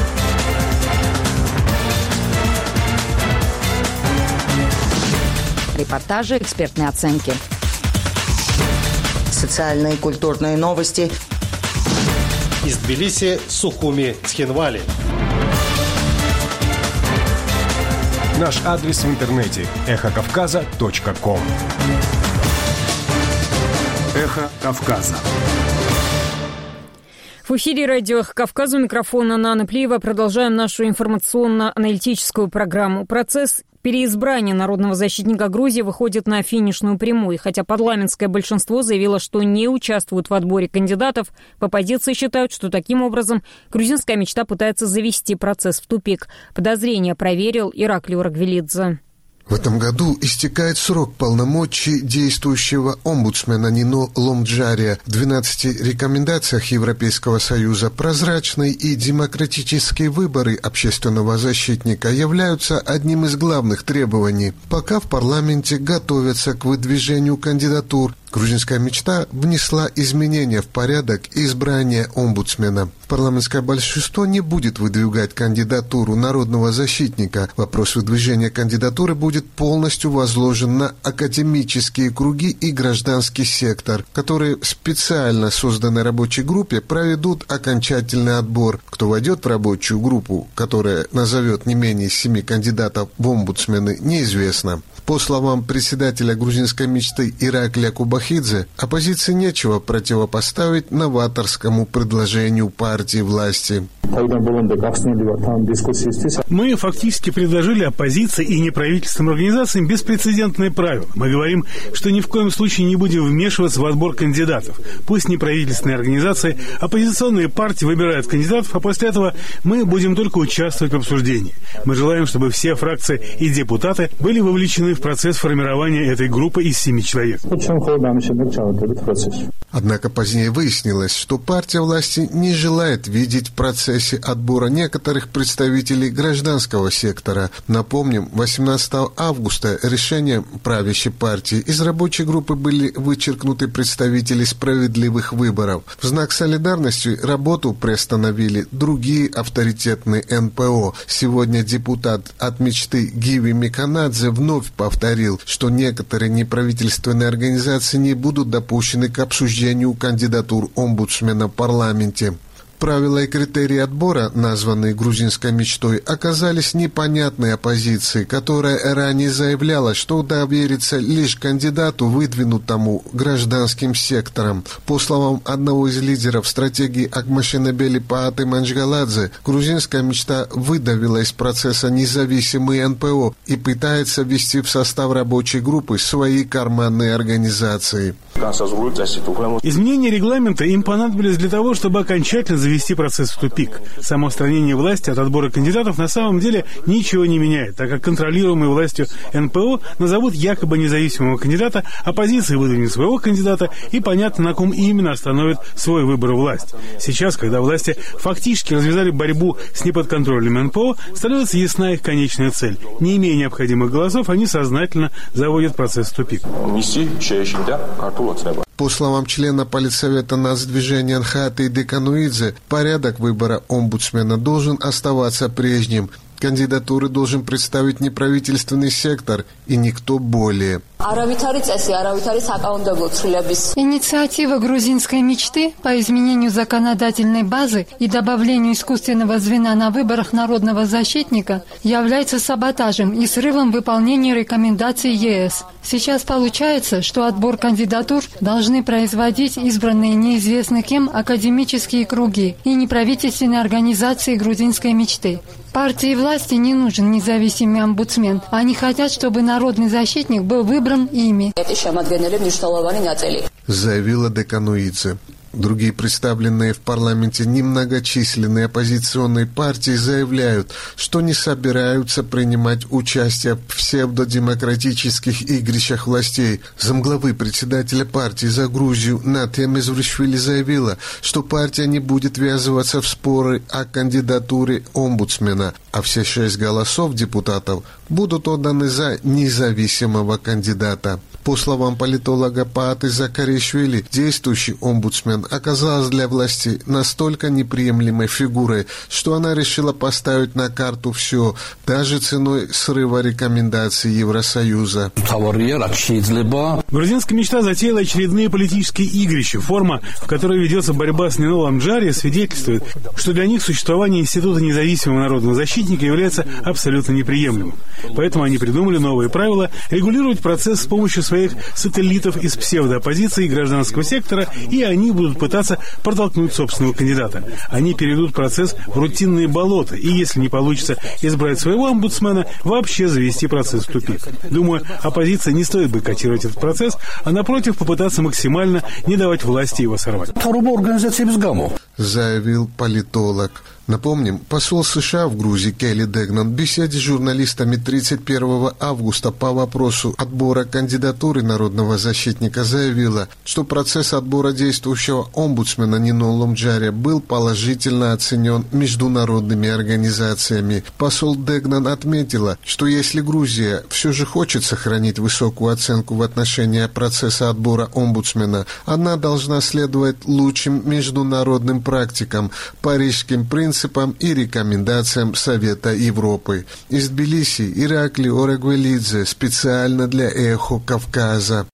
Репортажи, экспертные оценки. Социальные и культурные новости. Из Тбилиси, Сухуми, Цхинвали. Наш адрес в интернете эхо кавказа точка ком. Эхо Кавказа. В эфире радио «Эхо Кавказа», у микрофона Нана Плиева. Продолжаем нашу информационно-аналитическую программу. Процесс переизбрания народного защитника Грузии выходит на финишную прямую. Хотя парламентское большинство заявило, что не участвует в отборе кандидатов, по оппозиции считают, что таким образом грузинская мечта пытается завести процесс в тупик. Подозрения проверил Ираклий Урагвелидзе. В этом году истекает срок полномочий действующего омбудсмена Нино Ломджария. В двенадцати рекомендациях Европейского Союза прозрачные и демократические выборы общественного защитника являются одним из главных требований. Пока в парламенте готовятся к выдвижению кандидатур, грузинская мечта внесла изменения в порядок избрания омбудсмена. Парламентское большинство не будет выдвигать кандидатуру народного защитника. Вопрос выдвижения кандидатуры будет полностью возложен на академические круги и гражданский сектор, которые в специально созданной рабочей группе проведут окончательный отбор. Кто войдет в рабочую группу, которая назовет не менее семи кандидатов в омбудсмены, неизвестно. По словам председателя грузинской мечты Ираклия Кубахидзе, оппозиции нечего противопоставить новаторскому предложению партии власти. Мы фактически предложили оппозиции и неправительственным организациям беспрецедентные правила. Мы говорим, что ни в коем случае не будем вмешиваться в отбор кандидатов. Пусть неправительственные организации, оппозиционные партии выбирают кандидатов, а после этого мы будем только участвовать в обсуждении. Мы желаем, чтобы все фракции и депутаты были вовлечены в процесс формирования этой группы из семи человек. Однако позднее выяснилось, что партия власти не желает видеть в процессе отбора некоторых представителей гражданского сектора. Напомним, восемнадцатого августа решением правящей партии из рабочей группы были вычеркнуты представители справедливых выборов. В знак солидарности работу приостановили другие авторитетные эн пэ о. Сегодня депутат от мечты Гиви Миканадзе вновь повторил, что некоторые неправительственные организации не будут допущены к обсуждению кандидатур омбудсмена в парламенте. Правила и критерии отбора, названные грузинской мечтой, оказались непонятной оппозиции, которая ранее заявляла, что доверится лишь кандидату, выдвинутому гражданским сектором. По словам одного из лидеров стратегии Акмашинабели Пааты Манчгаладзе, грузинская мечта выдавила из процесса независимые эн пэ о и пытается ввести в состав рабочей группы свои карманные организации. Изменения регламента им понадобились для того, чтобы окончательно завести процесс в тупик. Само отстранение власти от отбора кандидатов на самом деле ничего не меняет, так как контролируемые властью эн пэ о назовут якобы независимого кандидата, оппозиция выдвинет своего кандидата, и понятно, на ком именно остановит свой выбор власть. Сейчас, когда власти фактически развязали борьбу с неподконтрольным эн пэ о, становится ясна их конечная цель. Не имея необходимых голосов, они сознательно заводят процесс в тупик. По словам члена политсовета нацдвижения Нхаты Декануидзе, порядок выбора омбудсмена должен оставаться прежним. Кандидатуры должен представить неправительственный сектор и никто более. Инициатива грузинской мечты по изменению законодательной базы и добавлению искусственного звена на выборах народного защитника является саботажем и срывом выполнения рекомендаций ЕС. Сейчас получается, что отбор кандидатур должны производить избранные неизвестно кем академические круги и неправительственные организации грузинской мечты. Партии власти не нужен независимый омбудсмен. Они хотят, чтобы народный защитник был выбран ими, заявила Декануидзе. Другие представленные в парламенте немногочисленные оппозиционные партии заявляют, что не собираются принимать участие в псевдодемократических игрищах властей. Замглавы председателя партии за Грузию Наталья Мезуришвили заявила, что партия не будет ввязываться в споры о кандидатуре омбудсмена, а все шесть голосов депутатов будут отданы за независимого кандидата. По словам политолога Пааты Закаришвили, действующий омбудсмен оказалась для власти настолько неприемлемой фигурой, что она решила поставить на карту все, даже ценой срыва рекомендаций Евросоюза. Грузинская мечта затеяла очередные политические игрища. Форма, в которой ведется борьба с Нинолом Джари, свидетельствует, что для них существование института независимого народного защитника является абсолютно неприемлемым. Поэтому они придумали новые правила регулировать процесс с помощью своих сателлитов из псевдооппозиции и гражданского сектора, и они будут пытаться протолкнуть собственного кандидата. Они переведут процесс в рутинные болота, и если не получится избрать своего омбудсмена, вообще завести процесс в тупик. Думаю, оппозиция не стоит бойкотировать этот процесс, а напротив попытаться максимально не давать власти его сорвать. Заявил политолог. Напомним, посол США в Грузии Келли Дегнан в беседе с журналистами тридцать первого августа по вопросу отбора кандидатуры народного защитника заявила, что процесс отбора действующего омбудсмена Нинолом Джари был положительно оценен международными организациями. Посол Дегнан отметила, что если Грузия все же хочет сохранить высокую оценку в отношении процесса отбора омбудсмена, она должна следовать лучшим международным практикам, парижским принципам и рекомендациям Совета Европы. Из Тбилиси Иракли Орегвелидзе специально для «Эхо Кавказа».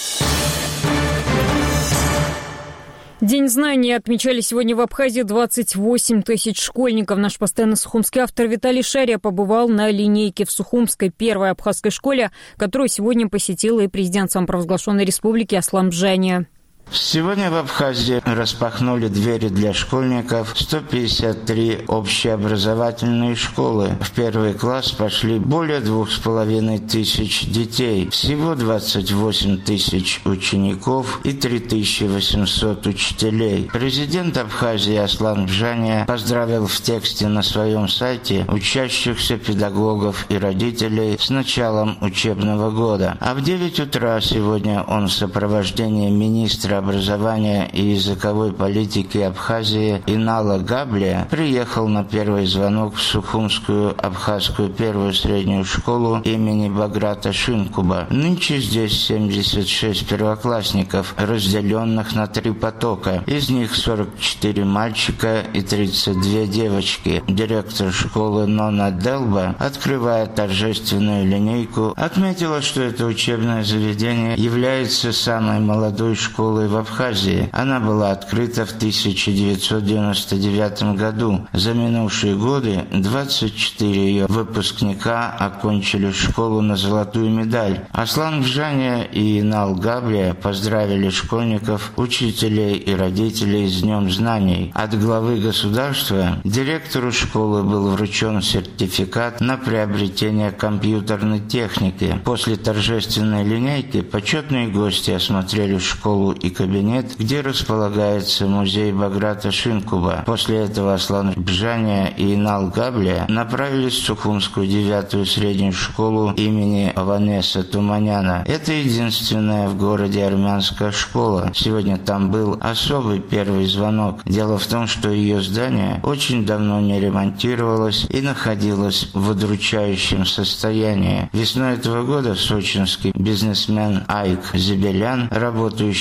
День знаний отмечали сегодня в Абхазии. двадцать восемь тысяч школьников. Наш постоянно сухумский автор Виталий Шария побывал на линейке в Сухумской первой абхазской школе, которую сегодня посетил и президент самопровозглашенной республики Аслан Бжания. Сегодня в Абхазии распахнули двери для школьников сто пятьдесят три общеобразовательные школы. В первый класс пошли более двух с половиной тысяч детей. Всего двадцать восемь тысяч учеников и три тысячи восемьсот учителей. Президент Абхазии Аслан Бжания поздравил в тексте на своем сайте учащихся, педагогов и родителей с началом учебного года. А в девять утра сегодня он в сопровождении министра образования и языковой политики Абхазии Инала Габлия приехал на первый звонок в Сухумскую абхазскую первую среднюю школу имени Баграта Шинкуба. Нынче здесь семьдесят шесть первоклассников, разделенных на три потока. Из них сорок четыре мальчика и тридцать две девочки. Директор школы Нона Делба, открывая торжественную линейку, отметила, что это учебное заведение является самой молодой школой в Абхазии. Она была открыта в тысяча девятьсот девяносто девятом году. За минувшие годы двадцать четыре ее выпускника окончили школу на золотую медаль. Аслан Бжания и Инал Габлия поздравили школьников, учителей и родителей с Днем знаний. От главы государства директору школы был вручен сертификат на приобретение компьютерной техники. После торжественной линейки почетные гости осмотрели школу и кабинет, где располагается музей Баграта Шинкуба. После этого Аслан Бжания и Инал Габлия направились в Сухумскую девятую среднюю школу имени Аванеса Туманяна. Это единственная в городе армянская школа. Сегодня там был особый первый звонок. Дело в том, что ее здание очень давно не ремонтировалось и находилось в удручающем состоянии. Весной этого года сочинский бизнесмен Айк Зебелян, работающий в сфере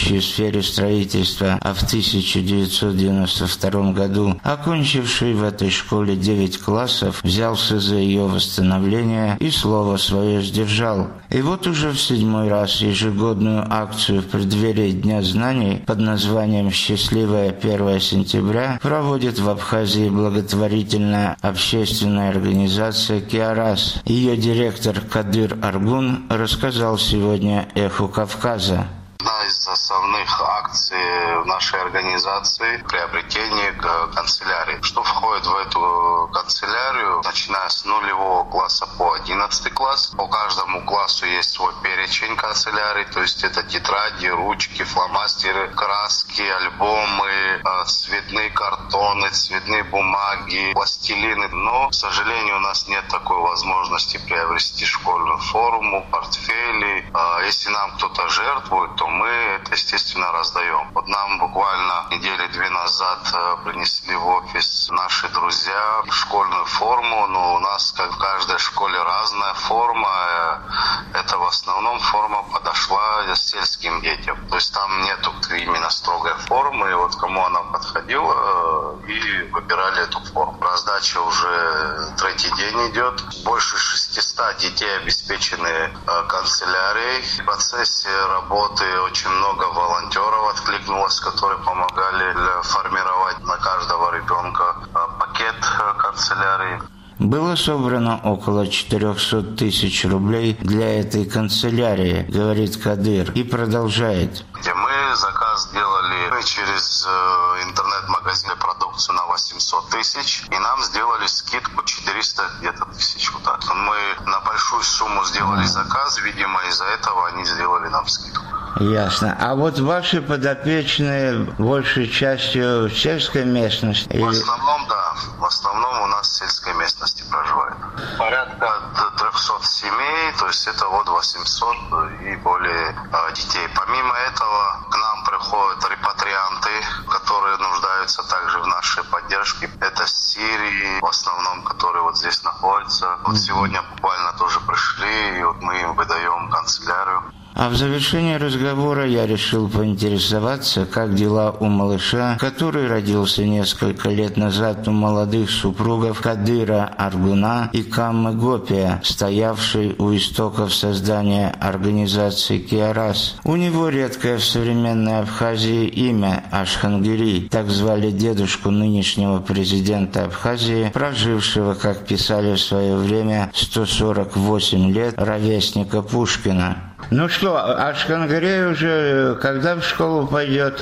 сфере строительства, а в тысяча девятьсот девяносто втором году, окончивший в этой школе девять классов, взялся за ее восстановление и слово свое сдержал. И вот уже в седьмой раз ежегодную акцию в преддверии Дня знаний под названием «Счастливое первое сентября» проводит в Абхазии благотворительная общественная организация «Киарас». Ее директор Кадыр Аргун рассказал сегодня «Эху Кавказа». Одна из основных акций в нашей организации – приобретение канцелярии. Что входит в эту канцелярию, начиная с нулевого класса по одиннадцатый класс. По каждому классу есть свой перечень канцелярий, то есть это тетради, ручки, фломастеры, краски, альбомы, цветные картоны, цветные бумаги, пластилины. Но, к сожалению, у нас нет такой возможности приобрести школьную форму, портфели. Если нам кто-то жертвует, то мы это, естественно, раздаем. Вот нам буквально недели две назад принесли в офис наши друзья школьную форму, но у нас, как в каждой школе, разная форма. Это в основном форма подошла сельским детям. То есть там нету именно строгой формы. И вот кому она подходила, и выбирали эту форму. Раздача уже третий день идет. Больше шестисот детей обеспечены канцелярией. В процессе работы очень много волонтеров откликнулось, которые помогали формировать на каждого ребенка пакет канцелярии. Было собрано около четыреста тысяч рублей для этой канцелярии, говорит Кадыр, и продолжает. Мы заказ сделали через интернет-магазин продукцию на восемьсот тысяч, и нам сделали скидку четыреста где-то тысяч. Вот так. Мы на большую сумму сделали заказ, видимо, из-за этого они сделали нам скидку. Ясно. А вот ваши подопечные большей частью в сельской местности? В основном, да. В основном у нас в сельской местности проживает. Порядка трехсот семей, то есть это вот восемьсот и более детей. Помимо этого к нам приходят репатрианты, которые нуждаются также в нашей поддержке. Это с Сирии, в основном, которые вот здесь находятся. Вот сегодня буквально тоже пришли, и вот мы им выдаем канцелярию. А в завершении разговора я решил поинтересоваться, как дела у малыша, который родился несколько лет назад у молодых супругов Кадыра Аргуна и Каммы Гопия, стоявшей у истоков создания организации «Киарас». У него редкое в современной Абхазии имя Ашхангири. Так звали дедушку нынешнего президента Абхазии, прожившего, как писали в свое время, сто сорок восемь лет, ровесника Пушкина. Ну что, Ашхангири уже когда в школу пойдет?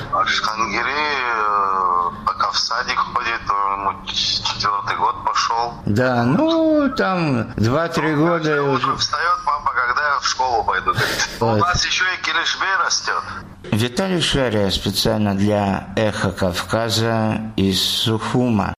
Ашхангири пока в садик ходит, ему четвертый год пошел. Да, ну там два-три года уже. уже. Встает папа, когда я в школу пойду. Вот. У нас еще и килишбей растет. Виталий Шария специально для «Эхо Кавказа» из Сухума.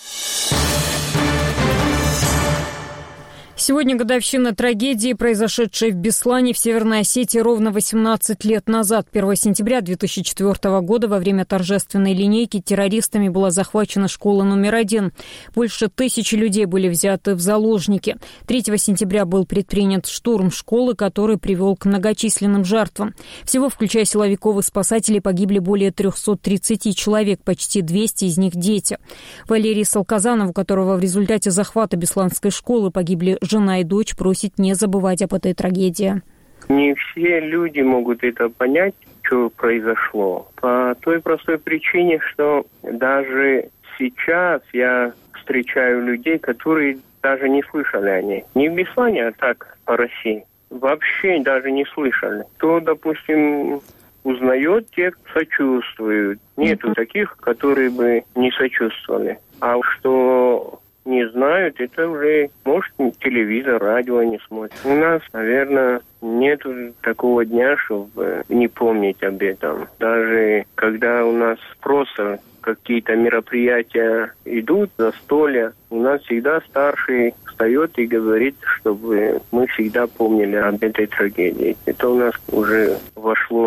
Сегодня годовщина трагедии, произошедшей в Беслане в Северной Осетии ровно восемнадцать лет назад. первого сентября две тысячи четвёртого года во время торжественной линейки террористами была захвачена школа номер один. Больше тысячи людей были взяты в заложники. третьего сентября был предпринят штурм школы, который привел к многочисленным жертвам. Всего, включая силовиков и спасателей, погибли более трехсот тридцати человек, почти двести из них дети. Валерий Салказанов, у которого в результате захвата Бесланской школы погибли жена и дочь, просит не забывать об этой трагедии. Не все люди могут это понять, что произошло. По той простой причине, что даже сейчас я встречаю людей, которые даже не слышали о ней. Не в Беслане, а так по России. Вообще даже не слышали. То, допустим, узнает, те сочувствуют. Нету таких, которые бы не сочувствовали. А что не знают, это уже, может, телевизор, радио не смотрят. У нас, наверное, нет такого дня, чтобы не помнить об этом. Даже когда у нас просто какие-то мероприятия идут, застолья, у нас всегда старший встает и говорит, чтобы мы всегда помнили об этой трагедии. Это у нас уже вошло в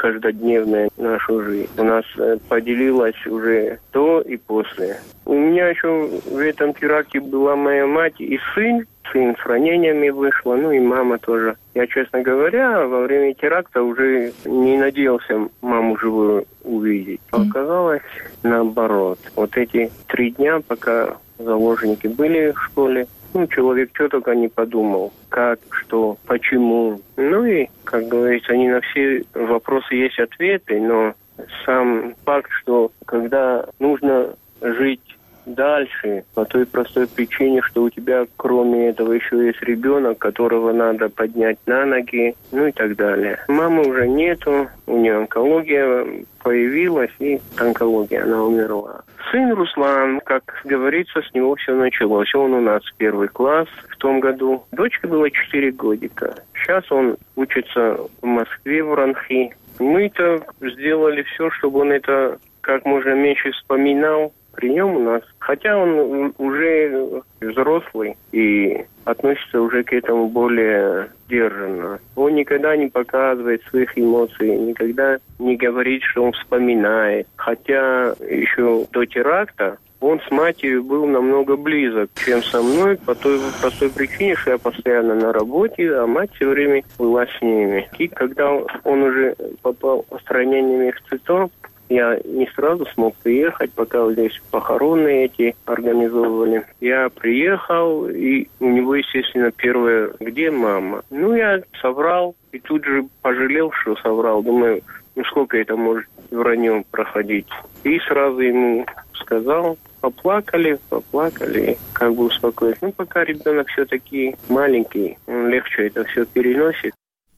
каждодневная наша жизнь. У нас поделилась уже до и после. У меня еще в этом теракте была моя мать и сын. Сын с ранениями вышла, ну и мама тоже. Я, честно говоря, во время теракта уже не надеялся маму живую увидеть. Оказалось наоборот. Вот эти три дня, пока заложники были в школе, ну, человек что только не подумал. Как, что, почему. Ну и, как говорится, не на все вопросы есть ответы, но сам факт, что когда нужно жить дальше, по той простой причине, что у тебя кроме этого еще есть ребенок, которого надо поднять на ноги, ну и так далее. Мамы уже нету, у нее онкология появилась, и онкология, она умерла. Сын Руслан, как говорится, с него все началось. Он у нас первый класс в том году. Дочке было четыре годика. Сейчас он учится в Москве, в РАНХИ. Мы-то сделали все, чтобы он это как можно меньше вспоминал. При нем у нас, хотя он уже взрослый и относится уже к этому более сдержанно. Он никогда не показывает своих эмоций, никогда не говорит, что он вспоминает. Хотя еще до теракта он с матерью был намного близок, чем со мной, по той простой причине, что я постоянно на работе, а мать все время была с ними. И когда он уже попал с ранениями в ЦИТО, я не сразу смог приехать, пока здесь похороны эти организовывали. Я приехал, и у него, естественно, первое, где мама? Ну, я соврал, и тут же пожалел, что соврал. Думаю, ну, сколько это может враньем проходить? И сразу ему сказал, поплакали, поплакали, как бы успокоить. Ну, пока ребенок все-таки маленький, он легче это все переносит.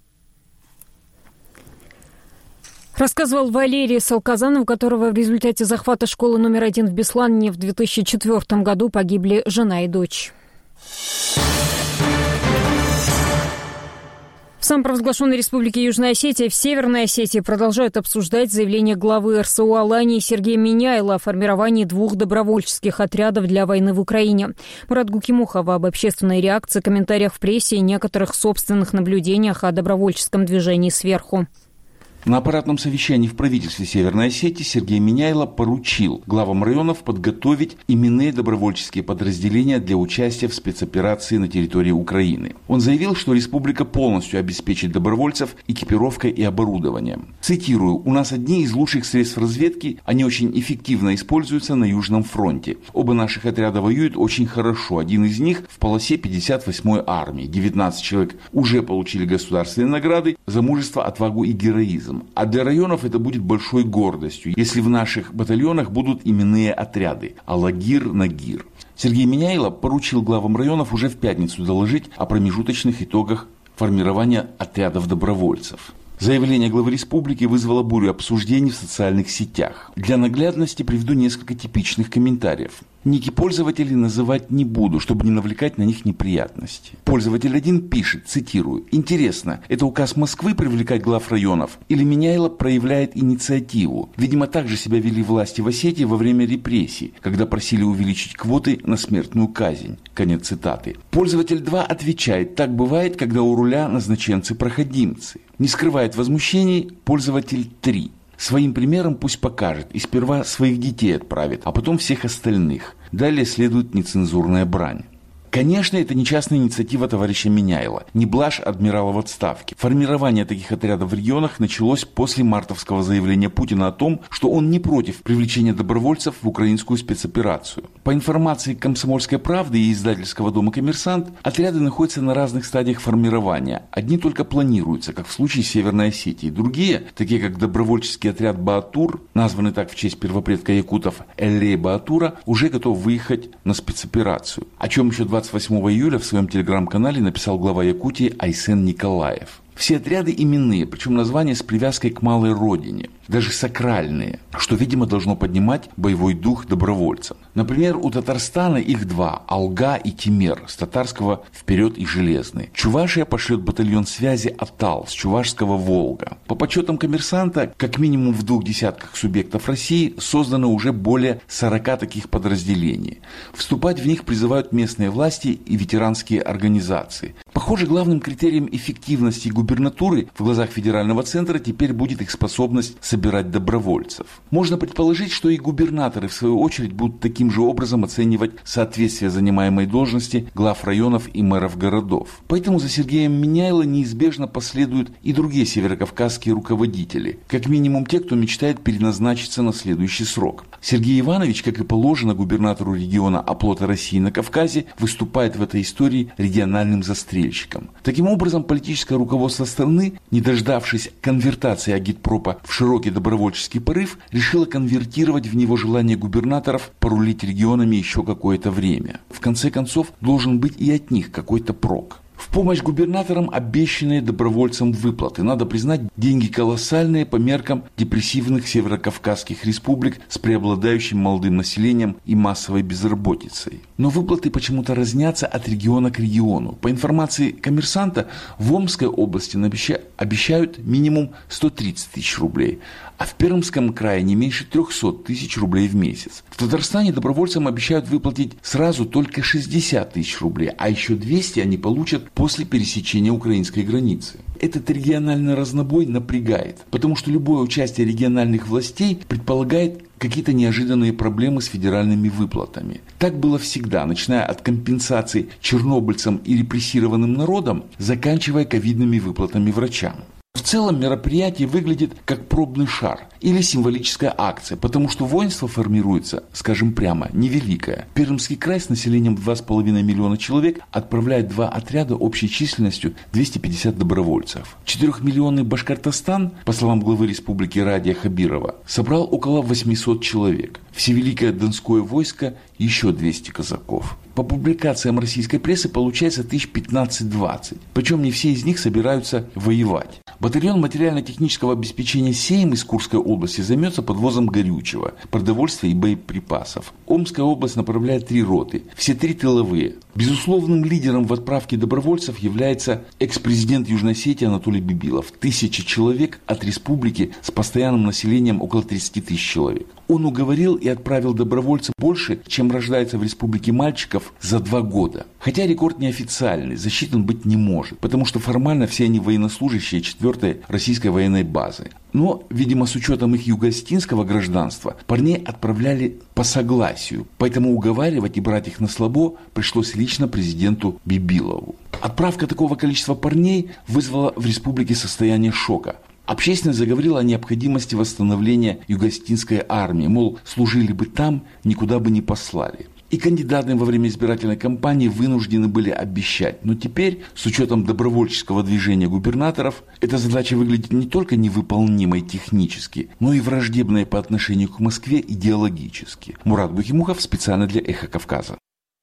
Рассказывал Валерий Салказанов, у которого в результате захвата школы номер один в Беслане в две тысячи четвёртом году погибли жена и дочь. В самопровозглашенной республике Южная Осетия в Северной Осетии продолжают обсуждать заявление главы РСУ Алании Сергея Миняйла о формировании двух добровольческих отрядов для войны в Украине. Мурат Гукимухов об общественной реакции, комментариях в прессе и некоторых собственных наблюдениях о добровольческом движении сверху. На аппаратном совещании в правительстве Северной Осетии Сергей Миняйло поручил главам районов подготовить именные добровольческие подразделения для участия в спецоперации на территории Украины. Он заявил, что республика полностью обеспечит добровольцев экипировкой и оборудованием. Цитирую, «У нас одни из лучших средств разведки, они очень эффективно используются на Южном фронте. Оба наших отряда воюют очень хорошо. Один из них в полосе пятьдесят восьмой армии. девятнадцать человек уже получили государственные награды за мужество, отвагу и героизм. А для районов это будет большой гордостью, если в наших батальонах будут именные отряды Алагир-Нагир». Сергей Миняйло поручил главам районов уже в пятницу доложить о промежуточных итогах формирования отрядов добровольцев. Заявление главы республики вызвало бурю обсуждений в социальных сетях. Для наглядности приведу несколько типичных комментариев. Ники пользователей называть не буду, чтобы не навлекать на них неприятности. Пользователь один пишет, цитирую, «Интересно, это указ Москвы привлекать глав районов? Или Миняйло проявляет инициативу? Видимо, так же себя вели власти в Осетии во время репрессий, когда просили увеличить квоты на смертную казнь». Конец цитаты. Пользователь два отвечает, так бывает, когда у руля назначенцы-проходимцы. Не скрывает возмущений пользователь три. Своим примером пусть покажет и сперва своих детей отправит, а потом всех остальных. Далее следует нецензурная брань. Конечно, это не частная инициатива товарища Миняйла, не блажь адмирала в отставке. Формирование таких отрядов в регионах началось после мартовского заявления Путина о том, что он не против привлечения добровольцев в украинскую спецоперацию. По информации «Комсомольской правды» и издательского дома «Коммерсант», отряды находятся на разных стадиях формирования. Одни только планируются, как в случае Северной Осетии. Другие, такие как добровольческий отряд «Баатур», названный так в честь первопредка якутов Эллея Баатура, уже готов выехать на спецоперацию. О чем еще двадцать восьмого июля в своем телеграм-канале написал глава Якутии Айсен Николаев. Все отряды именные, причем названия с привязкой к малой родине, даже сакральные, что, видимо, должно поднимать боевой дух добровольцев. Например, у Татарстана их два – Алга и Темер, с татарского «Вперед» и «Железный». Чувашия пошлет батальон связи «Атал» с чувашского «Волга». По подсчетам «Коммерсанта», как минимум в двух десятках субъектов России создано уже более сорока таких подразделений. Вступать в них призывают местные власти и ветеранские организации. Похоже, главным критерием эффективности губернатуры в глазах федерального центра теперь будет их способность собирать добровольцев. Можно предположить, что и губернаторы, в свою очередь, будут таким же образом оценивать соответствие занимаемой должности глав районов и мэров городов. Поэтому за Сергеем Миняйло неизбежно последуют и другие северокавказские руководители, как минимум те, кто мечтает переназначиться на следующий срок. Сергей Иванович, как и положено губернатору региона оплота России на Кавказе, выступает в этой истории региональным застрельщиком. Таким образом, политическое руководство страны, не дождавшись конвертации агитпропа в широкий добровольческий порыв, решило конвертировать в него желание губернаторов порулить регионами еще какое-то время. В конце концов, должен быть и от них какой-то прок. В помощь губернаторам обещанные добровольцам выплаты. Надо признать, деньги колоссальные по меркам депрессивных северокавказских республик с преобладающим молодым населением и массовой безработицей. Но выплаты почему-то разнятся от региона к региону. По информации «Коммерсанта», в Омской области обещают минимум сто тридцать тысяч рублей, а в Пермском крае не меньше триста тысяч рублей в месяц. В Татарстане добровольцам обещают выплатить сразу только шестьдесят тысяч рублей, а еще двести они получат после пересечения украинской границы. Этот региональный разнобой напрягает, потому что любое участие региональных властей предполагает какие-то неожиданные проблемы с федеральными выплатами. Так было всегда, начиная от компенсаций чернобыльцам и репрессированным народам, заканчивая ковидными выплатами врачам. В целом мероприятие выглядит как пробный шар или символическая акция, потому что воинство формируется, скажем прямо, невеликое. Пермский край с населением два с половиной миллиона человек отправляет два отряда общей численностью двести пятьдесят добровольцев. Четырехмиллионный Башкортостан, по словам главы республики Радия Хабирова, собрал около восемьсот человек. Всевеликое Донское войско еще двести казаков. По публикациям российской прессы получается тысяч пятнадцать-двадцать. Причем не все из них собираются воевать. Батальон материально-технического обеспечения «Сейм» из Курской области займется подвозом горючего, продовольствия и боеприпасов. Омская область направляет три роты, все три тыловые. Безусловным лидером в отправке добровольцев является экс-президент Южной Осетии Анатолий Бибилов. Тысячи человек от республики с постоянным населением около тридцати тысяч человек. Он уговорил и отправил добровольцев больше, чем рождается в республике мальчиков за два года. Хотя рекорд неофициальный, засчитан быть не может, потому что формально все они военнослужащие четвертой российской военной базы. Но, видимо, с учетом их юго-осетинского гражданства, парней отправляли по согласию, поэтому уговаривать и брать их на слабо пришлось лично президенту Бибилову. Отправка такого количества парней вызвала в республике состояние шока. Общественность заговорила о необходимости восстановления юго-осетинской армии, мол, служили бы там, никуда бы не послали. И кандидаты во время избирательной кампании вынуждены были обещать. Но теперь, с учетом добровольческого движения губернаторов, эта задача выглядит не только невыполнимой технически, но и враждебной по отношению к Москве идеологически. Мурат Бухимухов специально для «Эхо Кавказа».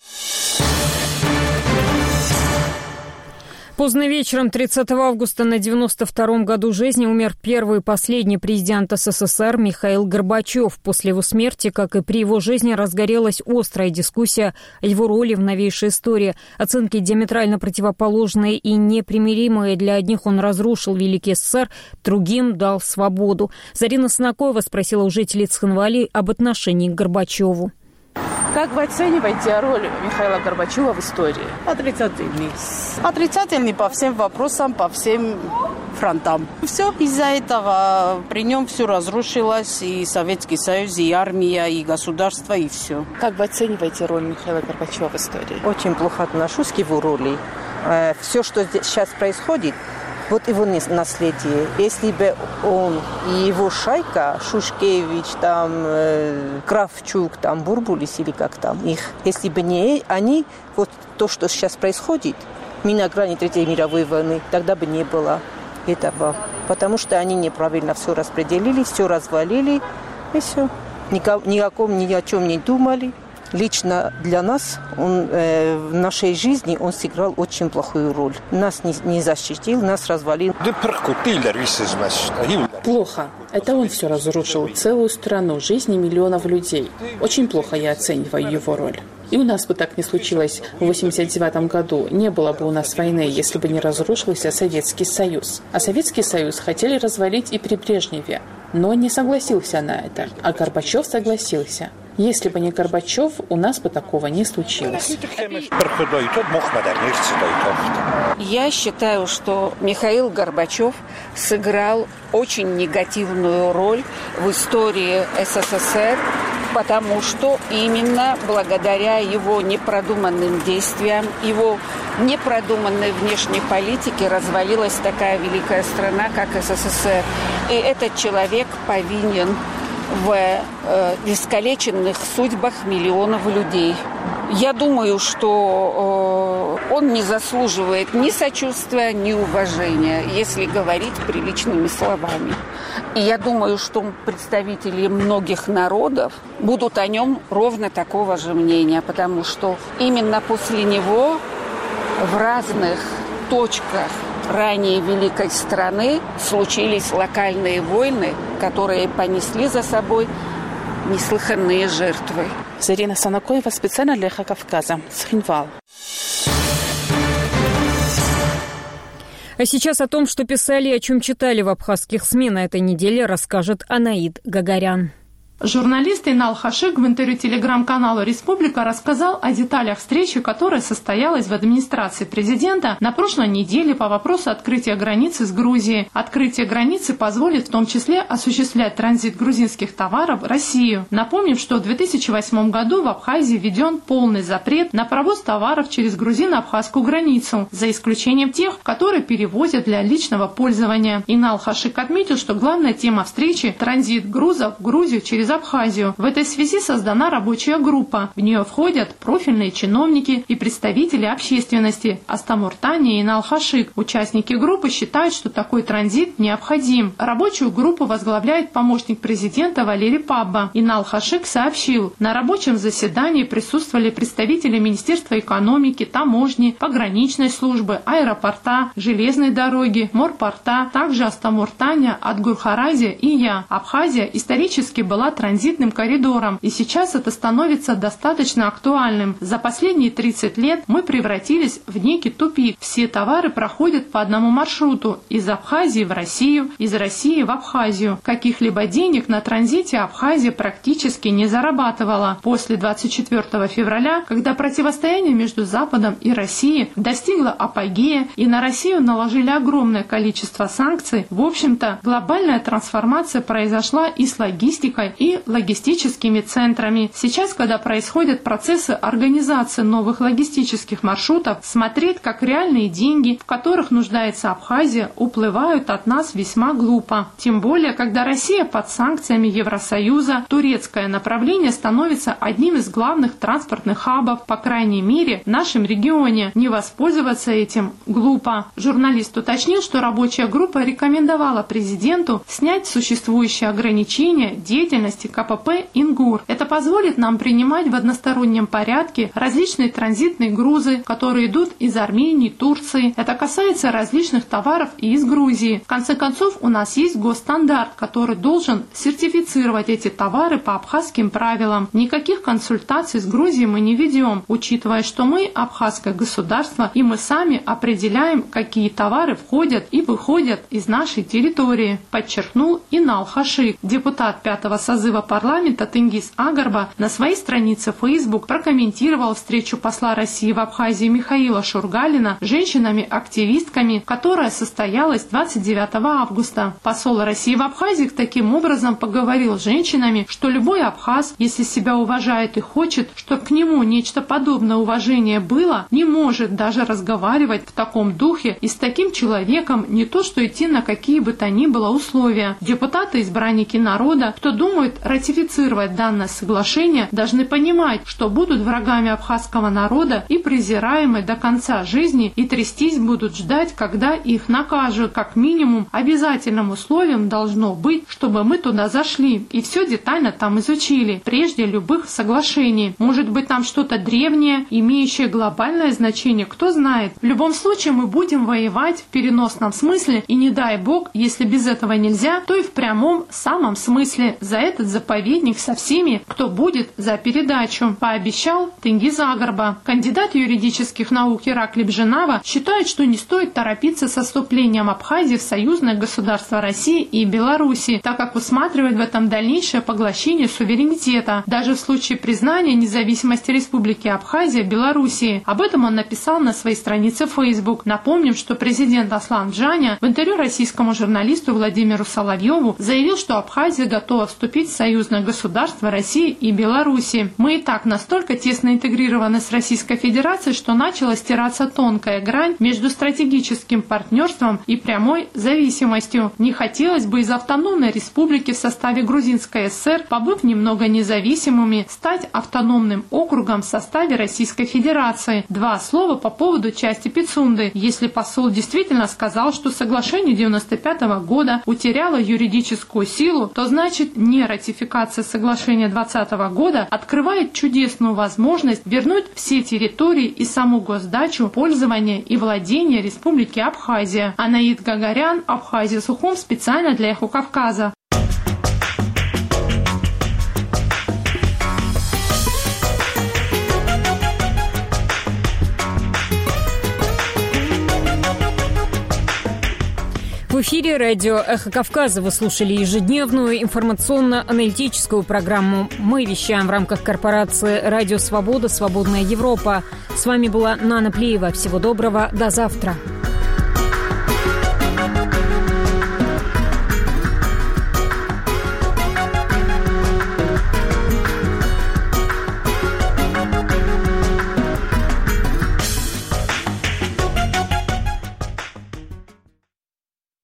Поздно вечером тридцатого августа на девяносто втором году жизни умер первый и последний президент СССР Михаил Горбачев. После его смерти, как и при его жизни, разгорелась острая дискуссия о его роли в новейшей истории. Оценки диаметрально противоположные и непримиримые. Для одних он разрушил Великий СССР, другим дал свободу. Зарина Санакоева спросила у жителей Цхинвали об отношении к Горбачеву. Как вы оцениваете роль Михаила Горбачева в истории? Отрицательный. Отрицательный по всем вопросам, по всем фронтам. Все из-за этого при нем все разрушилось, и Советский Союз, и армия, и государство, и все. Как вы оцениваете роль Михаила Горбачева в истории? Очень плохо отношусь к его роли. Все, что сейчас происходит, вот его наследие. Если бы он и его шайка, Шушкевич, там, э, Кравчук, там, Бурбулис или как там их, если бы не они, вот то, что сейчас происходит, мы на грани Третьей мировой войны, тогда бы не было этого. Потому что они неправильно все распределили, все развалили, и все. Никаком, ни о чем не думали, лично для нас, он, э, в нашей жизни он сыграл очень плохую роль. Нас не, не защитил, нас развалил. Плохо. Это он все разрушил, целую страну, жизни миллионов людей. Очень плохо я оцениваю его роль. И у нас бы так не случилось в восемьдесят девятом году. Не было бы у нас войны, если бы не разрушился Советский Союз. А Советский Союз хотели развалить и при Брежневе, но он не согласился на это, а Горбачев согласился. Если бы не Горбачев, у нас бы такого не случилось. Я считаю, что Михаил Горбачев сыграл очень негативную роль в истории СССР, потому что именно благодаря его непродуманным действиям, его непродуманной внешней политике развалилась такая великая страна, как СССР. И этот человек повинен в э, искалеченных судьбах миллионов людей. Я думаю, что э, он не заслуживает ни сочувствия, ни уважения, если говорить приличными словами. И я думаю, что представители многих народов будут о нем ровно такого же мнения, потому что именно после него в разных точках ранее великой страны случились локальные войны, которые понесли за собой неслыханные жертвы. Зарина Санакоева специально для «Эхо Кавказа». Цхинвал. А сейчас о том, что писали и о чем читали в абхазских СМИ на этой неделе, расскажет Анаид Гагарян. Журналист Инал Хашик в интервью телеграм-каналу «Республика» рассказал о деталях встречи, которая состоялась в администрации президента на прошлой неделе по вопросу открытия границы с Грузией. Открытие границы позволит в том числе осуществлять транзит грузинских товаров в Россию. Напомним, что в две тысячи восьмом году в Абхазии введен полный запрет на провоз товаров через грузино-абхазскую границу, за исключением тех, которые перевозят для личного пользования. Инал Хашик отметил, что главная тема встречи – транзит грузов в Грузию через Абхазию. В этой связи создана рабочая группа. В нее входят профильные чиновники и представители общественности. Астамур Тани и Инал Хашик. Участники группы считают, что такой транзит необходим. Рабочую группу возглавляет помощник президента Валерий Пабба. Инал Хашик сообщил, на рабочем заседании присутствовали представители Министерства экономики, таможни, пограничной службы, аэропорта, железной дороги, морпорта, также Астамур Таня, Адгурхарази и я. Абхазия исторически была транзитным коридором, и сейчас это становится достаточно актуальным. За последние тридцать лет мы превратились в некий тупик. Все товары проходят по одному маршруту из Абхазии в Россию, из России в Абхазию. Каких-либо денег на транзите Абхазия практически не зарабатывала. После двадцать четвёртого февраля, когда противостояние между Западом и Россией достигло апогея и на Россию наложили огромное количество санкций, в общем-то, глобальная трансформация произошла и с логистикой, и логистическими центрами. Сейчас, когда происходят процессы организации новых логистических маршрутов, смотреть, как реальные деньги, в которых нуждается Абхазия, уплывают от нас весьма глупо. Тем более, когда Россия под санкциями Евросоюза, турецкое направление становится одним из главных транспортных хабов, по крайней мере, в нашем регионе. Не воспользоваться этим глупо. Журналист уточнил, что рабочая группа рекомендовала президенту снять существующие ограничения деятельности КПП «Ингур». Это позволит нам принимать в одностороннем порядке различные транзитные грузы, которые идут из Армении, Турции. Это касается различных товаров и из Грузии. В конце концов, у нас есть госстандарт, который должен сертифицировать эти товары по абхазским правилам. Никаких консультаций с Грузией мы не ведем, учитывая, что мы абхазское государство, и мы сами определяем, какие товары входят и выходят из нашей территории, подчеркнул Инал Хашик. Депутат пятого созыва парламента Тенгиз Агарба на своей странице Facebook прокомментировал встречу посла России в Абхазии Михаила Шургалина с женщинами-активистками, которая состоялась двадцать девятого августа. Посол России в Абхазии таким образом поговорил с женщинами, что любой абхаз, если себя уважает и хочет, чтобы к нему нечто подобное уважение было, не может даже разговаривать в таком духе и с таким человеком не то что идти на какие бы то ни было условия. Депутаты, избранники народа, кто думает планирует ратифицировать данное соглашение, должны понимать, что будут врагами абхазского народа и презираемы до конца жизни, и трястись будут ждать, когда их накажут. Как минимум, обязательным условием должно быть, чтобы мы туда зашли и все детально там изучили, прежде любых соглашений. Может быть, там что-то древнее, имеющее глобальное значение, кто знает. В любом случае, мы будем воевать в переносном смысле, и не дай бог, если без этого нельзя, то и в прямом самом смысле за этот заповедник со всеми, кто будет за передачу, пообещал Тенгиз Агарба. Кандидат юридических наук Ираклий Бженава считает, что не стоит торопиться со вступлением Абхазии в союзное государство России и Беларуси, так как усматривает в этом дальнейшее поглощение суверенитета, даже в случае признания независимости Республики Абхазия Белоруссии. Об этом он написал на своей странице в Facebook. Напомним, что президент Аслан Джаня в интервью российскому журналисту Владимиру Соловьеву заявил, что Абхазия готова вступить в союзное государство России и Беларуси. Мы и так настолько тесно интегрированы с Российской Федерацией, что начала стираться тонкая грань между стратегическим партнерством и прямой зависимостью. Не хотелось бы из автономной республики в составе Грузинской ССР, побыв немного независимыми, стать автономным округом в составе Российской Федерации. Два слова по поводу части Пицунды. Если посол действительно сказал, что соглашение девяносто пятого года утеряло юридическую силу, то значит не ратификация соглашения двадцатого года открывает чудесную возможность вернуть все территории и саму госдачу, пользование и владение Республики Абхазия. Анаид Гагарян, Абхазия, Сухум, специально для Эхо Кавказа. В эфире радио «Эхо Кавказа» вы слушали ежедневную информационно-аналитическую программу. Мы вещаем в рамках корпорации «Радио Свобода. Свободная Европа». С вами была Нана Плиева. Всего доброго. До завтра.